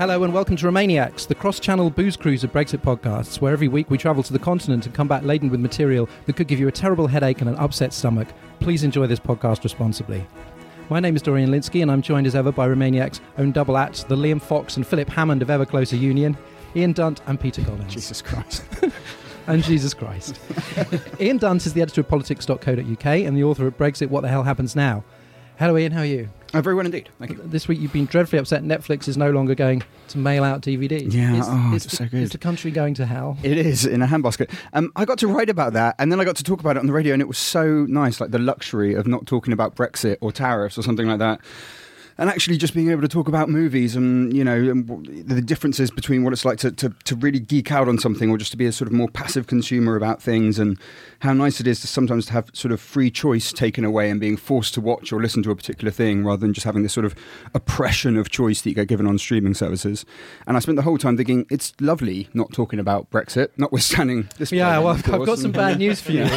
Hello and welcome to Romaniacs, the cross-channel booze cruise of Brexit podcasts, where every week we travel to the continent and come back laden with material that could give you a terrible headache and an upset stomach. Please enjoy this podcast responsibly. My name is Dorian Linsky and I'm joined as ever by Romaniac's own double acts, the Liam Fox and Philip Hammond of ever closer union, Ian Dunt and Peter Collins. Jesus Christ. And Jesus Christ. Ian Dunt is the editor of politics.co.uk and the author of Brexit, What the Hell Happens Now. Hello Ian, how are you? Very well indeed, thank you. This week you've been dreadfully upset Netflix is no longer going to mail out DVDs. Yeah, it's so good. Is the country going to hell? It is, in a handbasket. I got to write about that, and then I got to talk about it on the radio, and it was so nice, like the luxury of not talking about Brexit or tariffs or something like that. And actually just being able to talk about movies and, you know, the differences between what it's like to really geek out on something or just to be a sort of more passive consumer about things, and how nice it is to sometimes to have sort of free choice taken away and being forced to watch or listen to a particular thing rather than just having this sort of oppression of choice that you get given on streaming services. And I spent the whole time thinking, it's lovely not talking about Brexit, notwithstanding this. Yeah, well, I've got some bad news for you.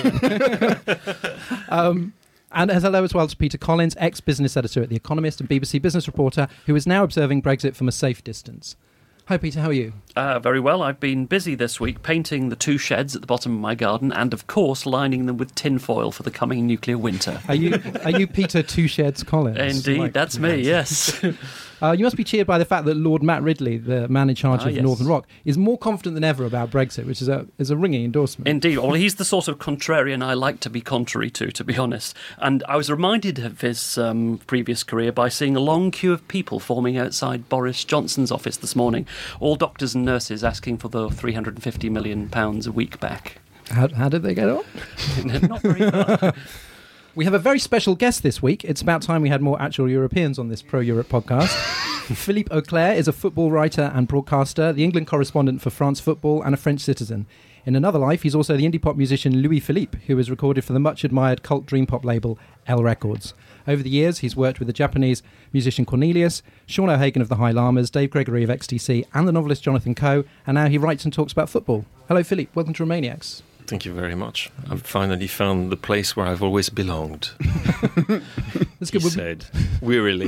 And hello as well to Peter Collins, ex-business editor at The Economist and BBC business reporter, who is now observing Brexit from a safe distance. Hi Peter, how are you? Very well. I've been busy this week painting the two sheds at the bottom of my garden and, of course, lining them with tinfoil for the coming nuclear winter. Are you Peter Two Sheds Collins? Indeed, that's me, yes. You must be cheered by the fact that Lord Matt Ridley, the man in charge of yes. Northern Rock, is more confident than ever about Brexit, which is a ringing endorsement. Indeed. Well, he's the sort of contrarian I like to be contrary to be honest. And I was reminded of his previous career by seeing a long queue of people forming outside Boris Johnson's office this morning, all doctors and nurses asking for the £350 million a week back. How did they get on? Not very well. We have a very special guest this week. It's about time we had more actual Europeans on this Pro-Europe podcast. Philippe Auclair is a football writer and broadcaster, the England correspondent for France Football, and a French citizen. In another life, he's also the indie pop musician Louis Philippe, who has recorded for the much-admired cult dream pop label L Records. Over the years, he's worked with the Japanese musician Cornelius, Sean O'Hagan of the High Llamas, Dave Gregory of XTC, and the novelist Jonathan Coe, and now he writes and talks about football. Hello, Philippe. Welcome to Romaniacs. Thank you very much. I've finally found the place where I've always belonged. That's good. He said, wearily.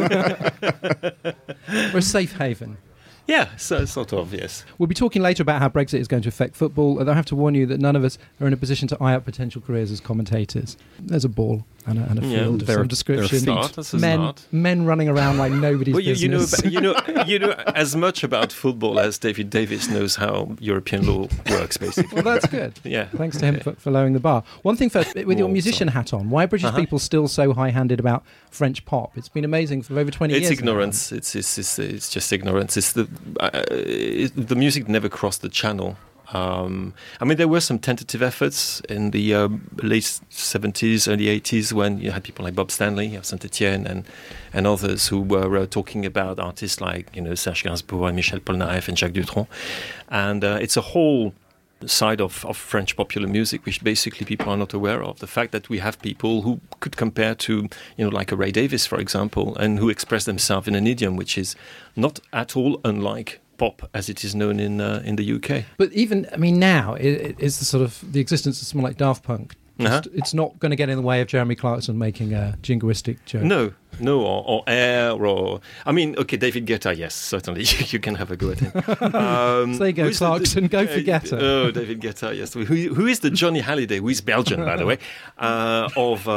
We're a safe haven. Yeah, so sort of, yes. We'll be talking later about how Brexit is going to affect football, although I have to warn you that none of us are in a position to eye up potential careers as commentators. There's a ball and a field of some description. Men running around like nobody's business. You know as much about football as David Davis knows how European law works, basically. Well, that's good. Yeah. Thanks to him for lowering the bar. One thing first, with your musician hat on, why are British people still so high-handed about French pop? It's been amazing for over 20 years. It's ignorance. It's just ignorance. It's the music never crossed the channel. I mean, there were some tentative efforts in the late 70s, early 80s when you had people like Bob Stanley of Saint-Etienne and others who were talking about artists like, you know, Serge Gainsbourg and Michel Polnareff and Jacques Dutronc. And it's a whole side of French popular music which basically people are not aware of. The fact that we have people who could compare to, you know, like a Ray Davies, for example, and who express themselves in an idiom which is not at all unlike pop as it is known in the UK. But even, I mean, now it's the sort of the existence of someone like Daft Punk. It's not going to get in the way of Jeremy Clarkson making a jingoistic joke. No, or Air, or... I mean, okay, David Guetta, yes, certainly, you can have a go at him. So there you go, Clarkson, go for Guetta. Oh, David Guetta, yes. Who is the Johnny Hallyday, who is Belgian, by the way, of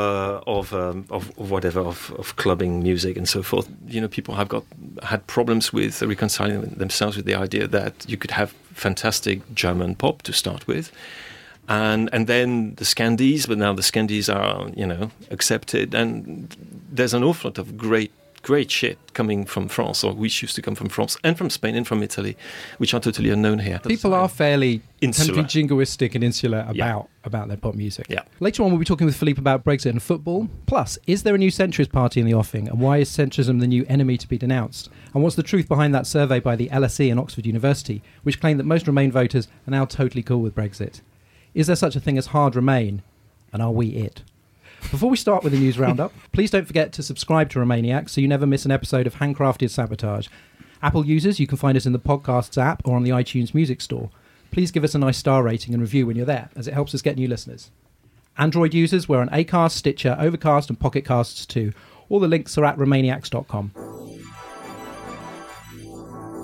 clubbing music and so forth. You know, people have had problems with reconciling themselves with the idea that you could have fantastic German pop to start with, and then the Scandies, but now the Scandies are, you know, accepted, and there's an awful lot of great shit coming from France, or which used to come from France and from Spain and from Italy, which are totally unknown here. People are fairly insular, jingoistic and insular about their pop music. Yeah. Later on, we'll be talking with Philippe about Brexit and football. Plus, is there a new centrist party in the offing, and why is centrism the new enemy to be denounced? And what's the truth behind that survey by the LSE and Oxford University, which claimed that most Remain voters are now totally cool with Brexit? Is there such a thing as hard Remain, and are we it? Before we start with the news roundup, please don't forget to subscribe to Romaniacs so you never miss an episode of Handcrafted Sabotage. Apple users, you can find us in the Podcasts app or on the iTunes Music Store. Please give us a nice star rating and review when you're there, as it helps us get new listeners. Android users, we're on Acast, Stitcher, Overcast and Pocket Casts too. All the links are at romaniacs.com.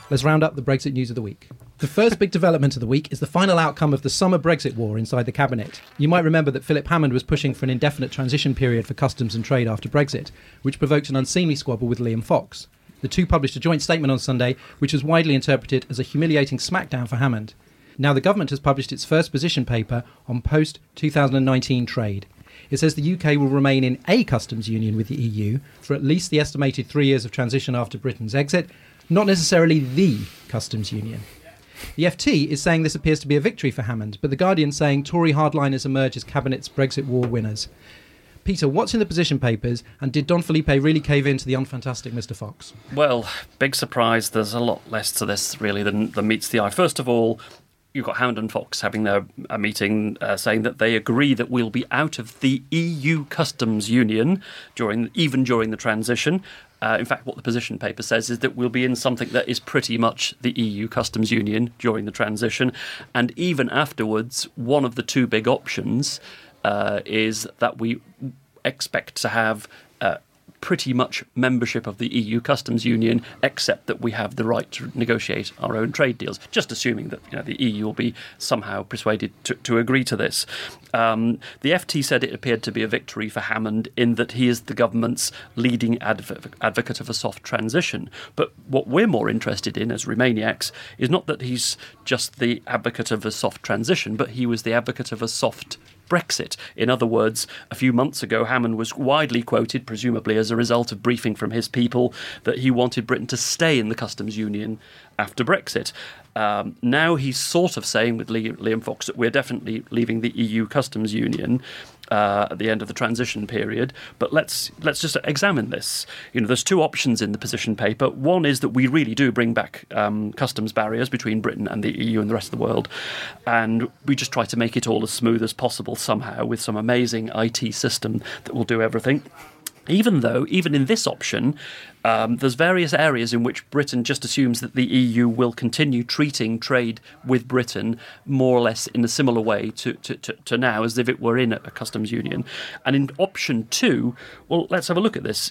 Let's round up the Brexit news of the week. The first big development of the week is the final outcome of the summer Brexit war inside the Cabinet. You might remember that Philip Hammond was pushing for an indefinite transition period for customs and trade after Brexit, which provoked an unseemly squabble with Liam Fox. The two published a joint statement on Sunday, which was widely interpreted as a humiliating smackdown for Hammond. Now the government has published its first position paper on post-2019 trade. It says the UK will remain in a customs union with the EU for at least the estimated 3 years of transition after Britain's exit, not necessarily the customs union. The FT is saying this appears to be a victory for Hammond, but The Guardian saying Tory hardliners emerge as Cabinet's Brexit war winners. Peter, what's in the position papers, and did Don Felipe really cave in to the unfantastic Mr. Fox? Well, big surprise, there's a lot less to this, really, than meets the eye. First of all, you've got Hammond and Fox having a meeting saying that they agree that we'll be out of the EU customs union even during the transition. In fact, what the position paper says is that we'll be in something that is pretty much the EU customs union during the transition. And even afterwards, one of the two big options is that we expect to have pretty much membership of the EU customs union, except that we have the right to negotiate our own trade deals, just assuming that the EU will be somehow persuaded to agree to this. The FT said it appeared to be a victory for Hammond in that he is the government's leading advocate of a soft transition. But what we're more interested in as Remainiacs is not that he's just the advocate of a soft transition, but he was the advocate of a soft Brexit. In other words, a few months ago, Hammond was widely quoted, presumably as a result of briefing from his people, that he wanted Britain to stay in the customs union after Brexit. Now he's sort of saying with Liam Fox that we're definitely leaving the EU customs union at the end of the transition period. But let's just examine this. There's two options in the position paper. One is that we really do bring back customs barriers between Britain and the EU and the rest of the world, and we just try to make it all as smooth as possible somehow with some amazing IT system that will do everything. Even in this option, there's various areas in which Britain just assumes that the EU will continue treating trade with Britain more or less in a similar way to now, as if it were in a customs union. And in option 2, well, let's have a look at this.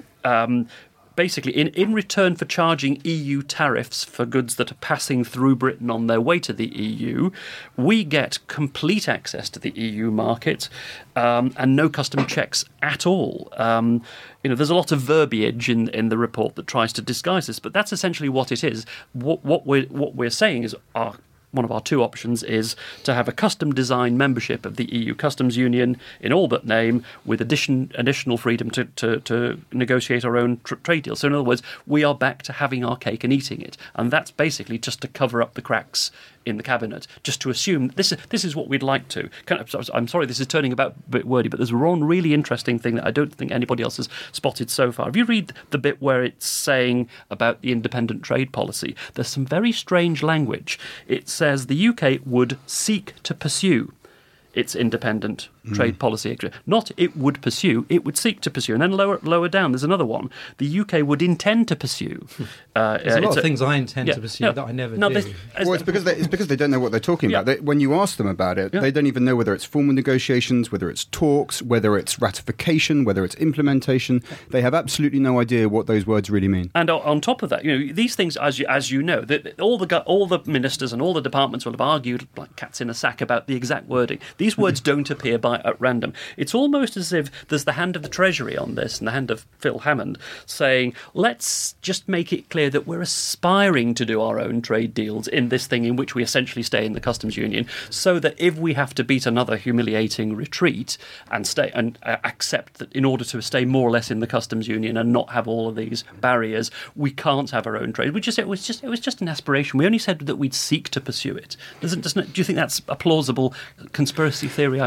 Basically, in return for charging EU tariffs for goods that are passing through Britain on their way to the EU, we get complete access to the EU market and no custom checks at all. There's a lot of verbiage in the report that tries to disguise this, but that's essentially what it is. What we're saying is one of our two options is to have a custom design membership of the EU customs union in all but name, with additional freedom to negotiate our own trade deals. So in other words, we are back to having our cake and eating it, and that's basically just to cover up the cracks in the cabinet, just to assume this is what we'd like to. I'm sorry, this is turning a bit wordy, but there's one really interesting thing that I don't think anybody else has spotted so far. If you read the bit where it's saying about the independent trade policy, there's some very strange language. It says the UK would seek to pursue its independent trade policy. Not it would pursue, it would seek to pursue. And then lower down, there's another one. The UK would intend to pursue. There's a lot of things I intend to pursue that I never do. Well, it's because they don't know what they're talking about. When you ask them about it, they don't even know whether it's formal negotiations, whether it's talks, whether it's ratification, whether it's implementation. They have absolutely no idea what those words really mean. And on top of that, these things, as you know, all the ministers and all the departments will have argued like cats in a sack about the exact wording. These words don't appear at random. It's almost as if there's the hand of the Treasury on this and the hand of Phil Hammond saying, let's just make it clear that we're aspiring to do our own trade deals in this thing in which we essentially stay in the customs union, so that if we have to beat another humiliating retreat and stay and accept that in order to stay more or less in the customs union and not have all of these barriers, we can't have our own trade. It was just an aspiration. We only said that we'd seek to pursue it. Do you think that's a plausible conspiracy theory?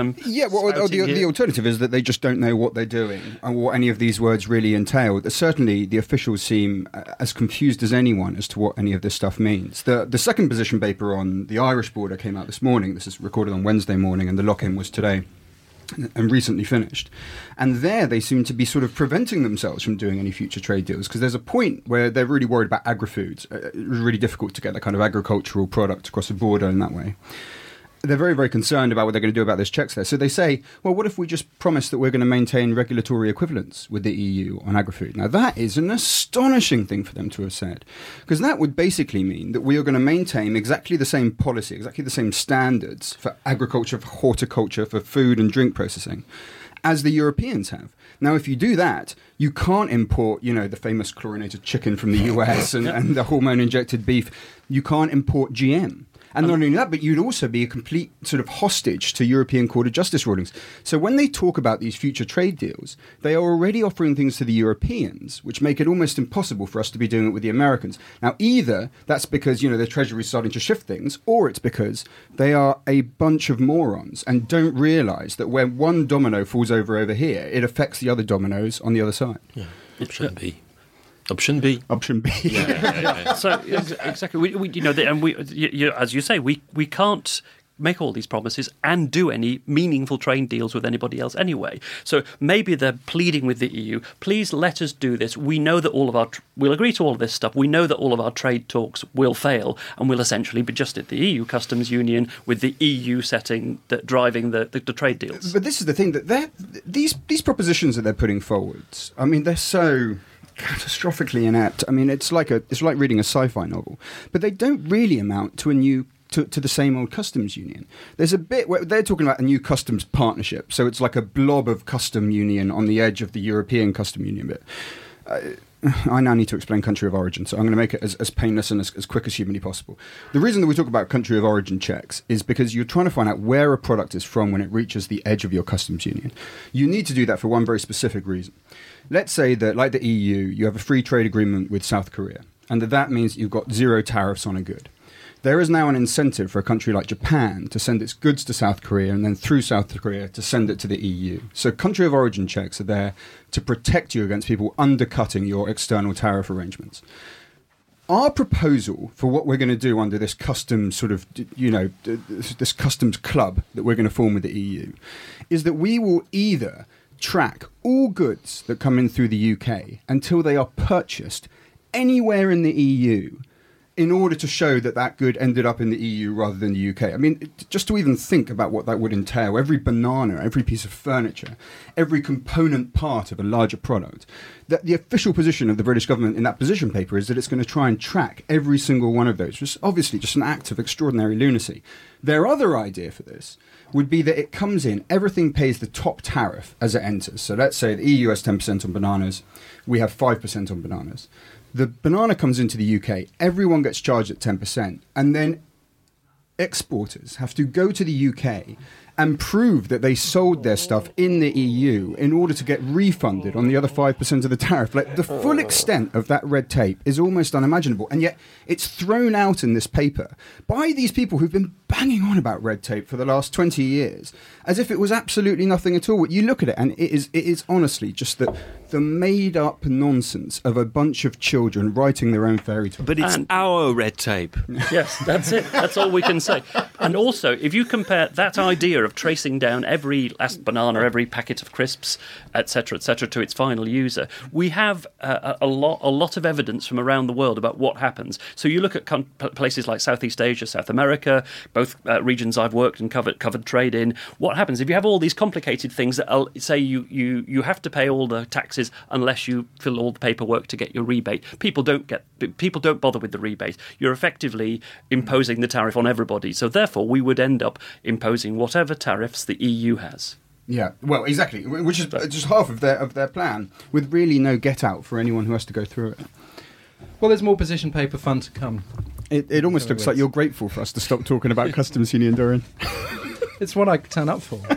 The alternative is that they just don't know what they're doing and what any of these words really entail. Certainly, the officials seem as confused as anyone as to what any of this stuff means. The second position paper on the Irish border came out this morning. This is recorded on Wednesday morning, and the lock-in was today and recently finished. And there they seem to be sort of preventing themselves from doing any future trade deals, because there's a point where they're really worried about agri-foods. It was really difficult to get that kind of agricultural product across the border in that way. they're very, very concerned about what they're going to do about those checks there. So they say, well, what if we just promise that we're going to maintain regulatory equivalence with the EU on agri-food? Now, that is an astonishing thing for them to have said, because that would basically mean that we are going to maintain exactly the same policy, exactly the same standards for agriculture, for horticulture, for food and drink processing as the Europeans have. Now, if you do that, you can't import, the famous chlorinated chicken from the US and the hormone-injected beef. You can't import GM. And not only that, but you'd also be a complete sort of hostage to European Court of Justice rulings. So when they talk about these future trade deals, they are already offering things to the Europeans, which make it almost impossible for us to be doing it with the Americans. Now, either that's because, the Treasury is starting to shift things, or it's because they are a bunch of morons and don't realise that when one domino falls over here, it affects the other dominoes on the other side. Yeah, Option B. Yeah. So exactly, as you say, we can't make all these promises and do any meaningful trade deals with anybody else anyway. So maybe they're pleading with the EU, please let us do this. We know that we'll agree to all of this stuff. We know that all of our trade talks will fail and will essentially be just at the EU customs union with the EU driving the trade deals. But this is the thing, that these propositions that they're putting forwards, I mean, they're so catastrophically inept. I mean, it's like reading a sci-fi novel, but they don't really amount to to the same old customs union. There's a bit where they're talking about a new customs partnership, so it's like a blob of custom union on the edge of the European custom union bit. I now need to explain country of origin, so I'm going to make it as painless and as quick as humanly possible. The reason that we talk about country of origin checks is because you're trying to find out where a product is from when it reaches the edge of your customs union. You need to do that for one very specific reason. Let's say that, like the EU, you have a free trade agreement with South Korea, and that means you've got zero tariffs on a good. There is now an incentive for a country like Japan to send its goods to South Korea and then through South Korea to send it to the EU. So country of origin checks are there to protect you against people undercutting your external tariff arrangements. Our proposal for what we're going to do under this customs sort of, this customs club that we're going to form with the EU is that we will either track all goods that come in through the UK until they are purchased anywhere in the EU in order to show that good ended up in the EU rather than the UK. I mean, just to even think about what that would entail, every banana, every piece of furniture, every component part of a larger product, that the official position of the British government in that position paper is that it's going to try and track every single one of those, which is obviously just an act of extraordinary lunacy. Their other idea for this would be that it comes in, everything pays the top tariff as it enters. So let's say the EU has 10% on bananas, we have 5% on bananas. The banana comes into the UK, everyone gets charged at 10%, and then exporters have to go to the UK and prove that they sold their stuff in the EU in order to get refunded on the other 5% of the tariff. Like, the full extent of that red tape is almost unimaginable, and yet it's thrown out in this paper by these people who've been banging on about red tape for the last 20 years as if it was absolutely nothing at all. You look at it and it is honestly just the made-up nonsense of a bunch of children writing their own fairy tale. But it's our red tape. Yes, that's it. That's all we can say. And also, if you compare that idea of tracing down every last banana, every packet of crisps, etc., to its final user, we have a lot of evidence from around the world about what happens. So you look at places like Southeast Asia, South America, both regions I've worked and covered trade in. What happens if you have all these complicated things that say you have to pay all the taxes unless you fill all the paperwork to get your rebate? People don't bother with the rebate. You're effectively imposing the tariff on everybody. So therefore, we would end up imposing whatever tariffs the EU has. Yeah, well, exactly, which is just half of their plan, with really no get out for anyone who has to go through it. Well, there's more position paper fun to come. It almost looks like you're grateful for us to stop talking about customs union, Dorian. It's what I turn up for.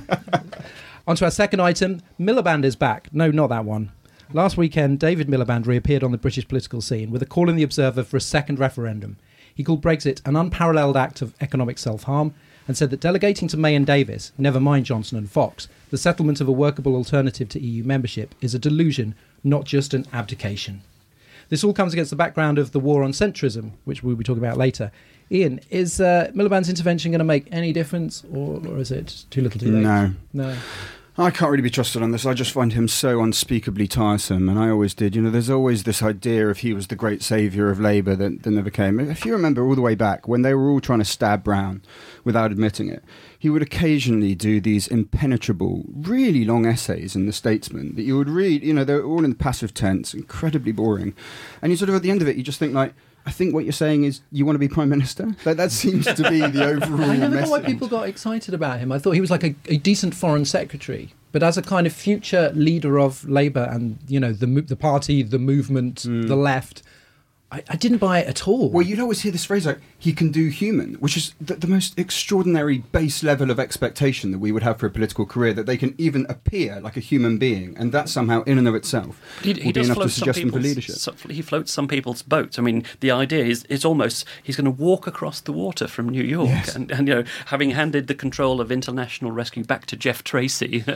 On to our second item. Miliband is back. No, not that one. Last weekend, David Miliband reappeared on the British political scene with a call in the Observer for a second referendum. He called Brexit an unparalleled act of economic self-harm and said that delegating to May and Davis, never mind Johnson and Fox, the settlement of a workable alternative to EU membership is a delusion, not just an abdication. This all comes against the background of the war on centrism, which we'll be talking about later. Ian, is Miliband's intervention going to make any difference, or is it too little too late? No. I can't really be trusted on this. I just find him so unspeakably tiresome, and I always did. There's always this idea if he was the great saviour of Labour that never came. If you remember all the way back, when they were all trying to stab Brown without admitting it, he would occasionally do these impenetrable, really long essays in The Statesman that you would read. They're all in the passive tense, incredibly boring. And you sort of, at the end of it, you just think like, I think what you're saying is you want to be Prime Minister? That seems to be the overall I never know why message. people got excited about him. I thought he was like a decent foreign secretary. But as a kind of future leader of Labour and, the party, the movement, the left, I didn't buy it at all. Well, you'd always hear this phrase like, he can do human, which is the most extraordinary base level of expectation that we would have for a political career, that they can even appear like a human being, and that somehow, in and of itself, he would be does enough to float some suggest him for people's leadership. he floats some people's boats. I mean, the idea is it's almost he's going to walk across the water from New York, Yes. and having handed the control of international rescue back to Jeff Tracy, he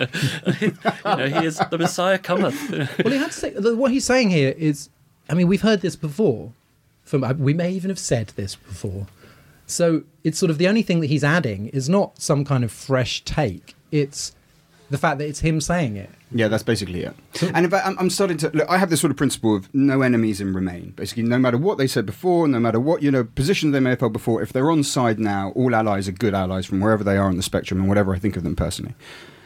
is the Messiah cometh. Well, he had to say, what he's saying here is, I mean, we've heard this before. We may even have said this before. So it's sort of the only thing that he's adding is not some kind of fresh take. It's the fact that it's him saying it. Yeah, that's basically it. And in fact, I'm starting to look. I have this sort of principle of no enemies in Remain. Basically, no matter what they said before, no matter what positions they may have held before, if they're on side now, all allies are good allies from wherever they are on the spectrum and whatever I think of them personally.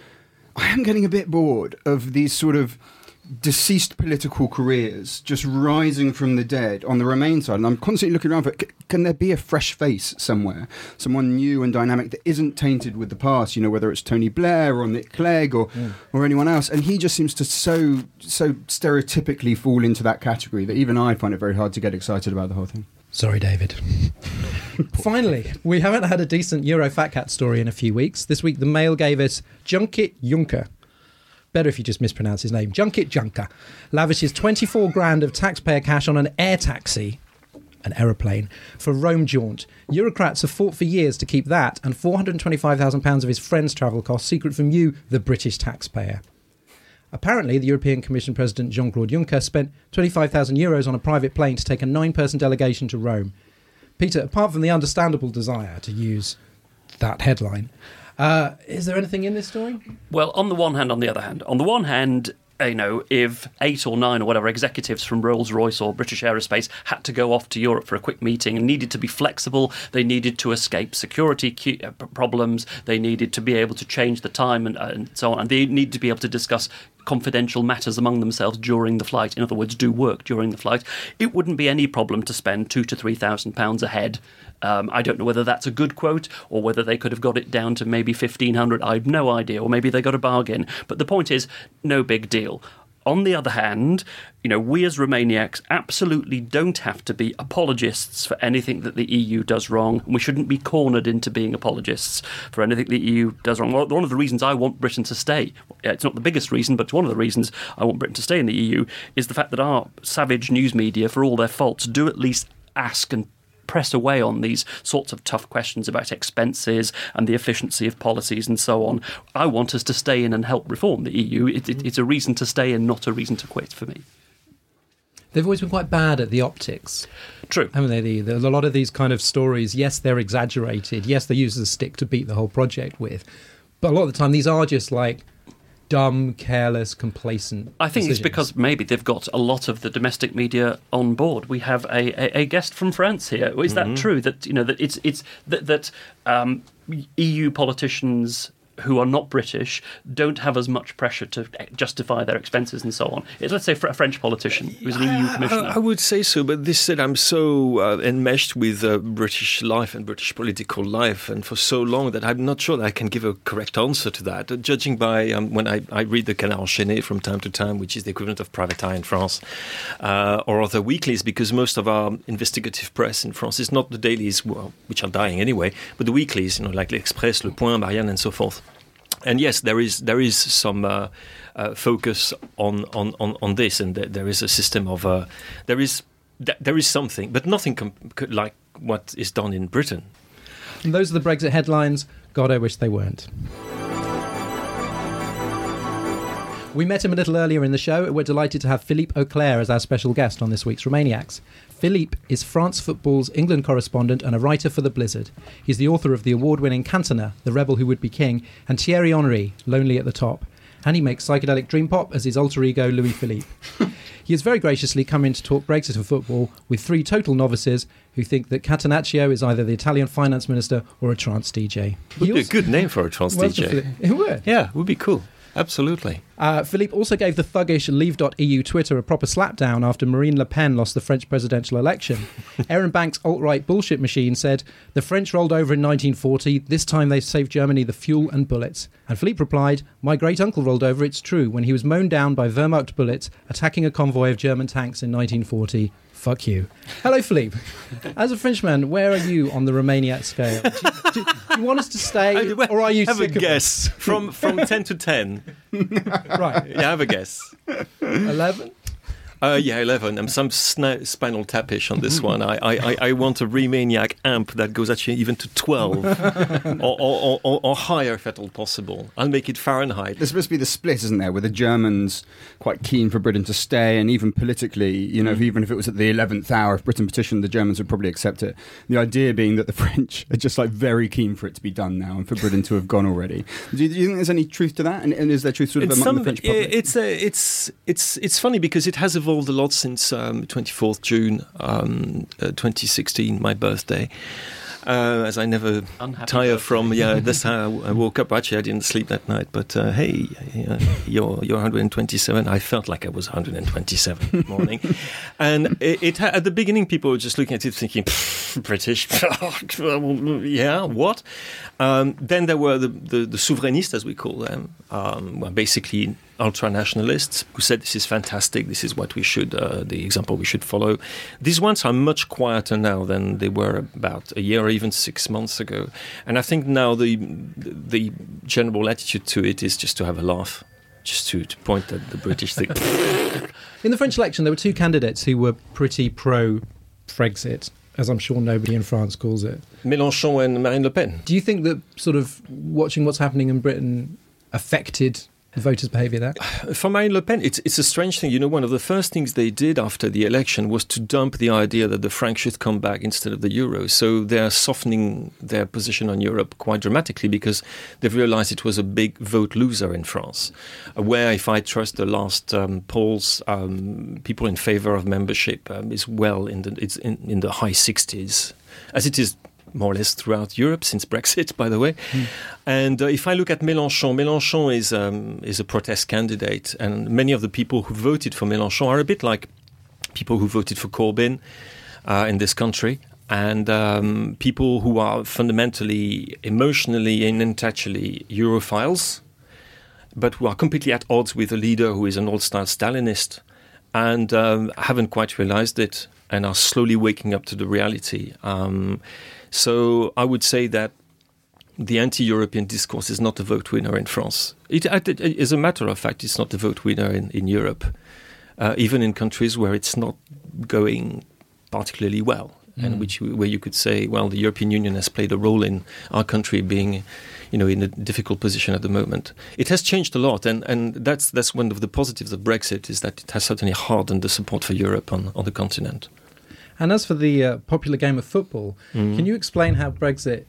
I am getting a bit bored of these sort of deceased political careers just rising from the dead on the Remain side, and I'm constantly looking around for, can there be a fresh face somewhere, someone new and dynamic that isn't tainted with the past, whether it's Tony Blair or Nick Clegg or anyone else, and he just seems to so stereotypically fall into that category that even I find it very hard to get excited about the whole thing. Sorry, David. Finally, we haven't had a decent Euro Fat Cat story in a few weeks. This week the Mail gave us Junkit Juncker. Better if you just mispronounce his name. Junkit Juncker lavishes 24 grand of taxpayer cash on an air taxi, an aeroplane, for Rome jaunt. Eurocrats have fought for years to keep that and £425,000 of his friend's travel costs secret from you, the British taxpayer. Apparently, the European Commission President Jean-Claude Juncker spent €25,000 on a private plane to take a 9-person delegation to Rome. Peter, apart from the understandable desire to use that headline, is there anything in this story? Well, on the one hand, on the other hand. On the one hand, if 8 or 9 or whatever executives from Rolls-Royce or British Aerospace had to go off to Europe for a quick meeting and needed to be flexible, they needed to escape security problems, they needed to be able to change the time and so on, and they needed to be able to discuss confidential matters among themselves during the flight, in other words, do work during the flight, it wouldn't be any problem to spend £2,000 to £3,000 a head. I don't know whether that's a good quote or whether they could have got it down to maybe 1,500. I have no idea, or maybe they got a bargain. But the point is, no big deal. On the other hand, we as Romaniacs absolutely don't have to be apologists for anything that the EU does wrong. We shouldn't be cornered into being apologists for anything the EU does wrong. One of the reasons I want Britain to stay, it's not the biggest reason, but one of the reasons I want Britain to stay in the EU is the fact that our savage news media, for all their faults, do at least ask and press away on these sorts of tough questions about expenses and the efficiency of policies and so on. I want us to stay in and help reform the EU. It's a reason to stay in, not a reason to quit for me. They've always been quite bad at the optics. True. Haven't they? A lot of these kind of stories, yes, they're exaggerated. Yes, they use a stick to beat the whole project with. But a lot of the time, these are just like dumb, careless, complacent I think decisions. it's because maybe they've got a lot of the domestic media on board. We have a guest from France here. Is that true? That that EU politicians who are not British don't have as much pressure to justify their expenses and so on. Let's say a French politician who's an EU commissioner. I would say so, but this said, I'm so enmeshed with British life and British political life, and for so long that I'm not sure that I can give a correct answer to that. Judging by when I read the Canard Enchaîné from time to time, which is the equivalent of Private Eye in France, or other weeklies, because most of our investigative press in France is not the dailies, which are dying anyway, but the weeklies, like L'Express, Le Point, Marianne, and so forth. And yes, there is some focus on this, and there is a system of there is something, but nothing like what is done in Britain. And those are the Brexit headlines. God, I wish they weren't. We met him a little earlier in the show, and we're delighted to have Philippe Auclair as our special guest on this week's Romaniacs. Philippe is France Football's England correspondent and a writer for The Blizzard. He's the author of the award-winning Cantona, The Rebel Who Would Be King, and Thierry Henry, Lonely at the Top. and he makes psychedelic dream pop as his alter ego Louis Philippe. He has very graciously come in to talk Brexit and football with 3 total novices who think that Catenaccio is either the Italian finance minister or a trance DJ. Would be a good name for a trance DJ. It would. Yeah, would be cool. Absolutely. Philippe also gave the thuggish Leave.eu Twitter a proper slapdown after Marine Le Pen lost the French presidential election. Aaron Banks' alt-right bullshit machine said, the French rolled over in 1940, this time they saved Germany the fuel and bullets. And Philippe replied, my great-uncle rolled over, it's true, when he was mown down by Wehrmacht bullets attacking a convoy of German tanks in 1940. Fuck you. Hello, Philippe. As a Frenchman, where are you on the Romaniac scale? Do you want us to stay, or are you have sick a guess from 10 to 10? Right. Yeah, have a guess. 11? Yeah, 11. I'm some spinal tapish on this one. I want a Remaniac amp that goes actually even to 12 or higher if at all possible. I'll make it Fahrenheit. There's supposed to be the split, isn't there, with the Germans quite keen for Britain to stay, and even politically, you know, even if it was at the 11th hour, if Britain petitioned, the Germans would probably accept it. The idea being that the French are just like very keen for it to be done now and for Britain to have gone already. Do you think there's any truth to that? And is there truth sort of among the French public? It's funny because it has evolved a lot since 24th June 2016, my birthday. As I never tire from, that's how I woke up. Actually, I didn't sleep that night, but hey, you're 127. I felt like I was 127 that morning. And it at the beginning, people were just looking at it thinking, British, yeah, what? Then there were the souverainists, as we call them, well, basically ultra-nationalists who said this is fantastic, this is what we should, the example we should follow. These ones are much quieter now than they were about a year or even 6 months ago. And I think now the general attitude to it is just to have a laugh, just to point at the British thing. In the French election, there were 2 candidates who were pretty pro-Frexit, as I'm sure nobody in France calls it. Mélenchon and Marine Le Pen. Do you think that sort of watching what's happening in Britain affected voters' behaviour there? For Marine Le Pen, it's a strange thing. You know, one of the first things they did after the election was to dump the idea that the franc should come back instead of the euro. So they're softening their position on Europe quite dramatically because they've realized it was a big vote loser in France, where, if I trust the last polls, people in favour of membership is well in the high 60s, as it is more or less throughout Europe since Brexit, by the way. And if I look at Mélenchon is a protest candidate, and many of the people who voted for Mélenchon are a bit like people who voted for Corbyn in this country, and people who are fundamentally, emotionally and intellectually Europhiles, but who are completely at odds with a leader who is an old-style Stalinist and haven't quite realized it and are slowly waking up to the reality. So I would say that the anti-European discourse is not a vote winner in France. As a matter of fact, it's not a vote winner in Europe, even in countries where it's not going particularly well, and where you could say, well, the European Union has played a role in our country being, in a difficult position at the moment. It has changed a lot, and that's one of the positives of Brexit, is that it has certainly hardened the support for Europe on the continent. And as for the popular game of football, can you explain how Brexit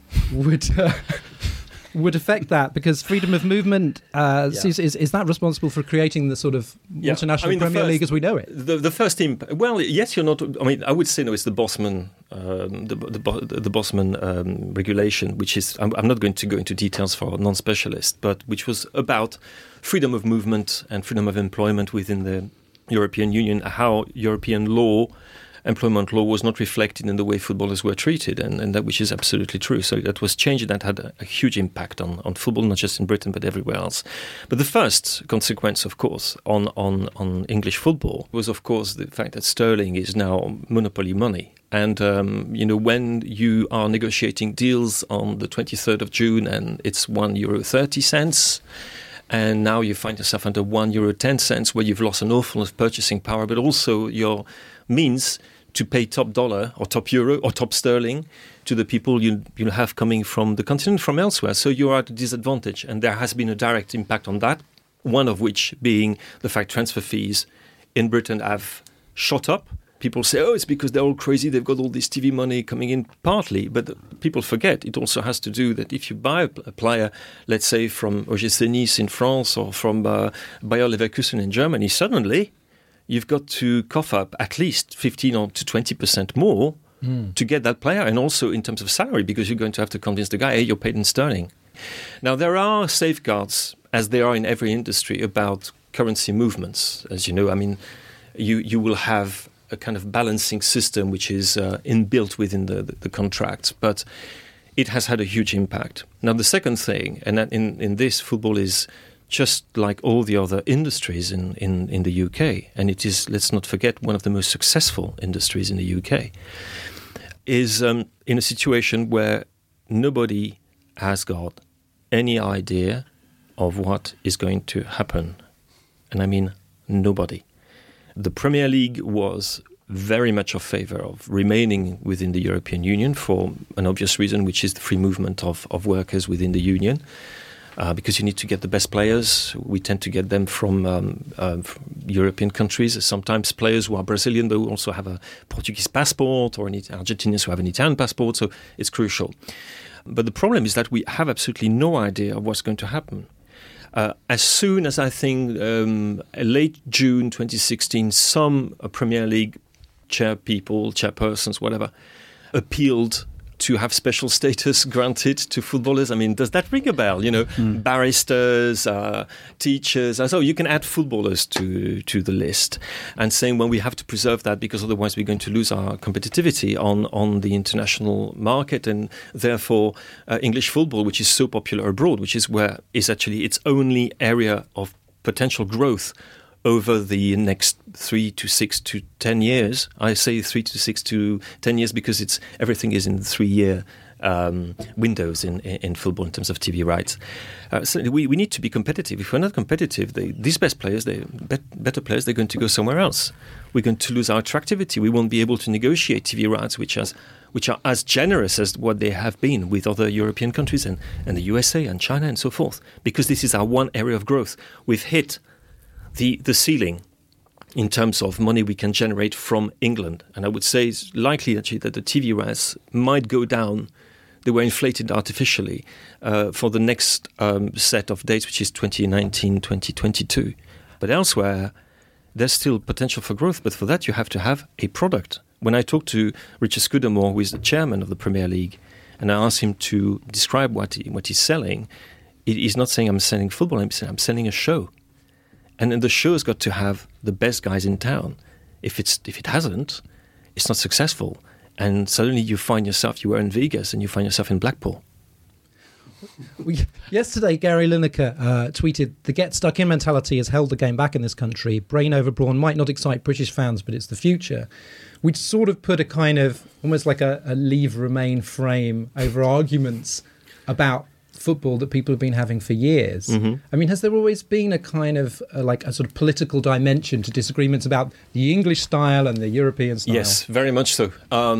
would affect that? Because freedom of movement, is that responsible for creating the sort of international Premier League as we know it? The first team, well, yes, you're not. I mean, I would say no. It's the Bosman, the Bosman regulation, which is. I'm not going to go into details for non-specialists, but which was about freedom of movement and freedom of employment within the European Union. How European law. Employment law was not reflected in the way footballers were treated, and that which is absolutely true. So that was changed, and that had a huge impact on football, not just in Britain but everywhere else. But the first consequence, of course, on English football was, of course, the fact that sterling is now monopoly money. And, when you are negotiating deals on the 23rd of June and it's €1.30, and now you find yourself under €1.10, where you've lost an awful lot of purchasing power, but also your means to pay top dollar or top euro or top sterling to the people you have coming from the continent, from elsewhere. So you are at a disadvantage, and there has been a direct impact on that, one of which being the fact transfer fees in Britain have shot up people say, oh, it's because they're all crazy, they've got all this TV money coming in, partly, but people forget it also has to do that if you buy a player, let's say from OGC Nice in France or from Bayer Leverkusen in Germany, suddenly you've got to cough up at least 15 or to 20% more to get that player, and also in terms of salary, because you're going to have to convince the guy, hey, you're paid in sterling. Now, there are safeguards, as there are in every industry, about currency movements. As you know, I mean, you will have a kind of balancing system which is inbuilt within the contract, but it has had a huge impact. Now, the second thing, and that in this, football is just like all the other industries in the UK, and it is, let's not forget, one of the most successful industries in the UK, is in a situation where nobody has got any idea of what is going to happen. And I mean nobody. The Premier League was very much in favour of remaining within the European Union for an obvious reason, which is the free movement of workers within the Union. Because you need to get the best players. We tend to get them from European countries. Sometimes players who are Brazilian but who also have a Portuguese passport, or Argentinians who have an Italian passport, so it's crucial. But the problem is that we have absolutely no idea of what's going to happen. As soon as, I think, late June 2016, some Premier League chairpersons, whatever, appealed to have special status granted to footballers. I mean, does that ring a bell? You know, barristers, teachers. So you can add footballers to the list, and saying, well, we have to preserve that because otherwise we're going to lose our competitivity on the international market, and therefore English football, which is so popular abroad, which is actually its only area of potential growth over the next 3 to 6 to 10 years. I say 3 to 6 to 10 years because everything is in 3-year windows in football in terms of TV rights. So we need to be competitive. If we're not competitive, these better players, they're going to go somewhere else. We're going to lose our attractivity. We won't be able to negotiate TV rights which are as generous as what they have been with other European countries and the USA and China and so forth, because this is our one area of growth. We've hit the ceiling in terms of money we can generate from England. And I would say it's likely actually that the TV rights might go down. They were inflated artificially for the next set of dates, which is 2019, 2022. But elsewhere, there's still potential for growth. But for that, you have to have a product. When I talked to Richard Scudamore, who is the chairman of the Premier League, and I asked him to describe what he's selling, he's not saying I'm selling football, I'm saying I'm selling a show. And then the show's got to have the best guys in town. If it hasn't, it's not successful. And suddenly you were in Vegas and you find yourself in Blackpool. Yesterday, Gary Lineker tweeted, the get-stuck-in mentality has held the game back in this country. Brain over brawn might not excite British fans, but it's the future. We'd sort of put a kind of, almost like a leave remain frame over arguments about football that people have been having for years. Mm-hmm. I mean, has there always been a kind of like a sort of political dimension to disagreements about the English style and the European style? Yes, very much so.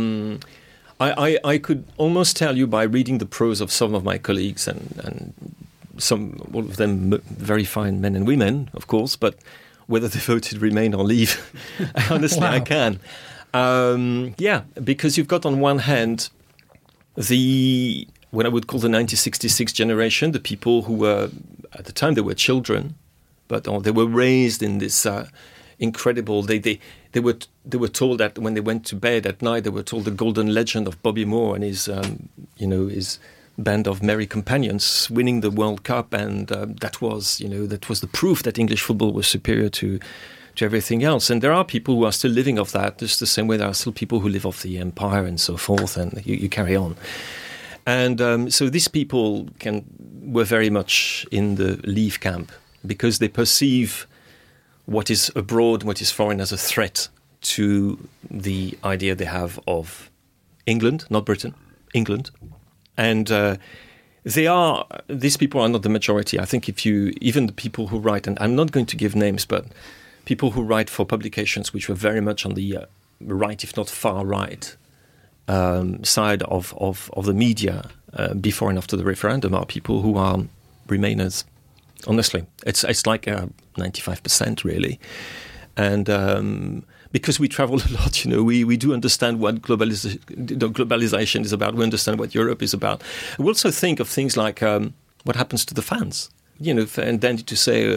I could almost tell you by reading the prose of some of my colleagues and all of them very fine men and women, of course, but whether they voted Remain or Leave, honestly, wow. I can. Because you've got on one hand what I would call the 1966 generation, the people who were, at the time, they were children, but they were raised in this incredible. They were told that when they went to bed at night, they were told the golden legend of Bobby Moore and his band of merry companions winning the World Cup, and that was the proof that English football was superior to everything else. And there are people who are still living off that, just the same way there are still people who live off the empire and so forth, and you carry on. And so these people were very much in the Leave camp because they perceive what is abroad, what is foreign, as a threat to the idea they have of England, not Britain, England. And these people are not the majority. I think even the people who write, and I'm not going to give names, but people who write for publications which were very much on the right, if not far right, side of the media before and after the referendum are people who are Remainers. Honestly, it's like 95% really, and because we travel a lot, we do understand what globalization is about. We understand what Europe is about. We also think of things like what happens to the fans, and then to say,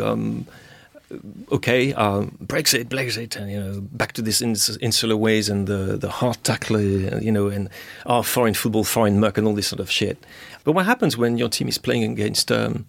Brexit, and back to this insular ways and the hard tackle, and foreign football, foreign muck, and all this sort of shit. But what happens when your team is playing against,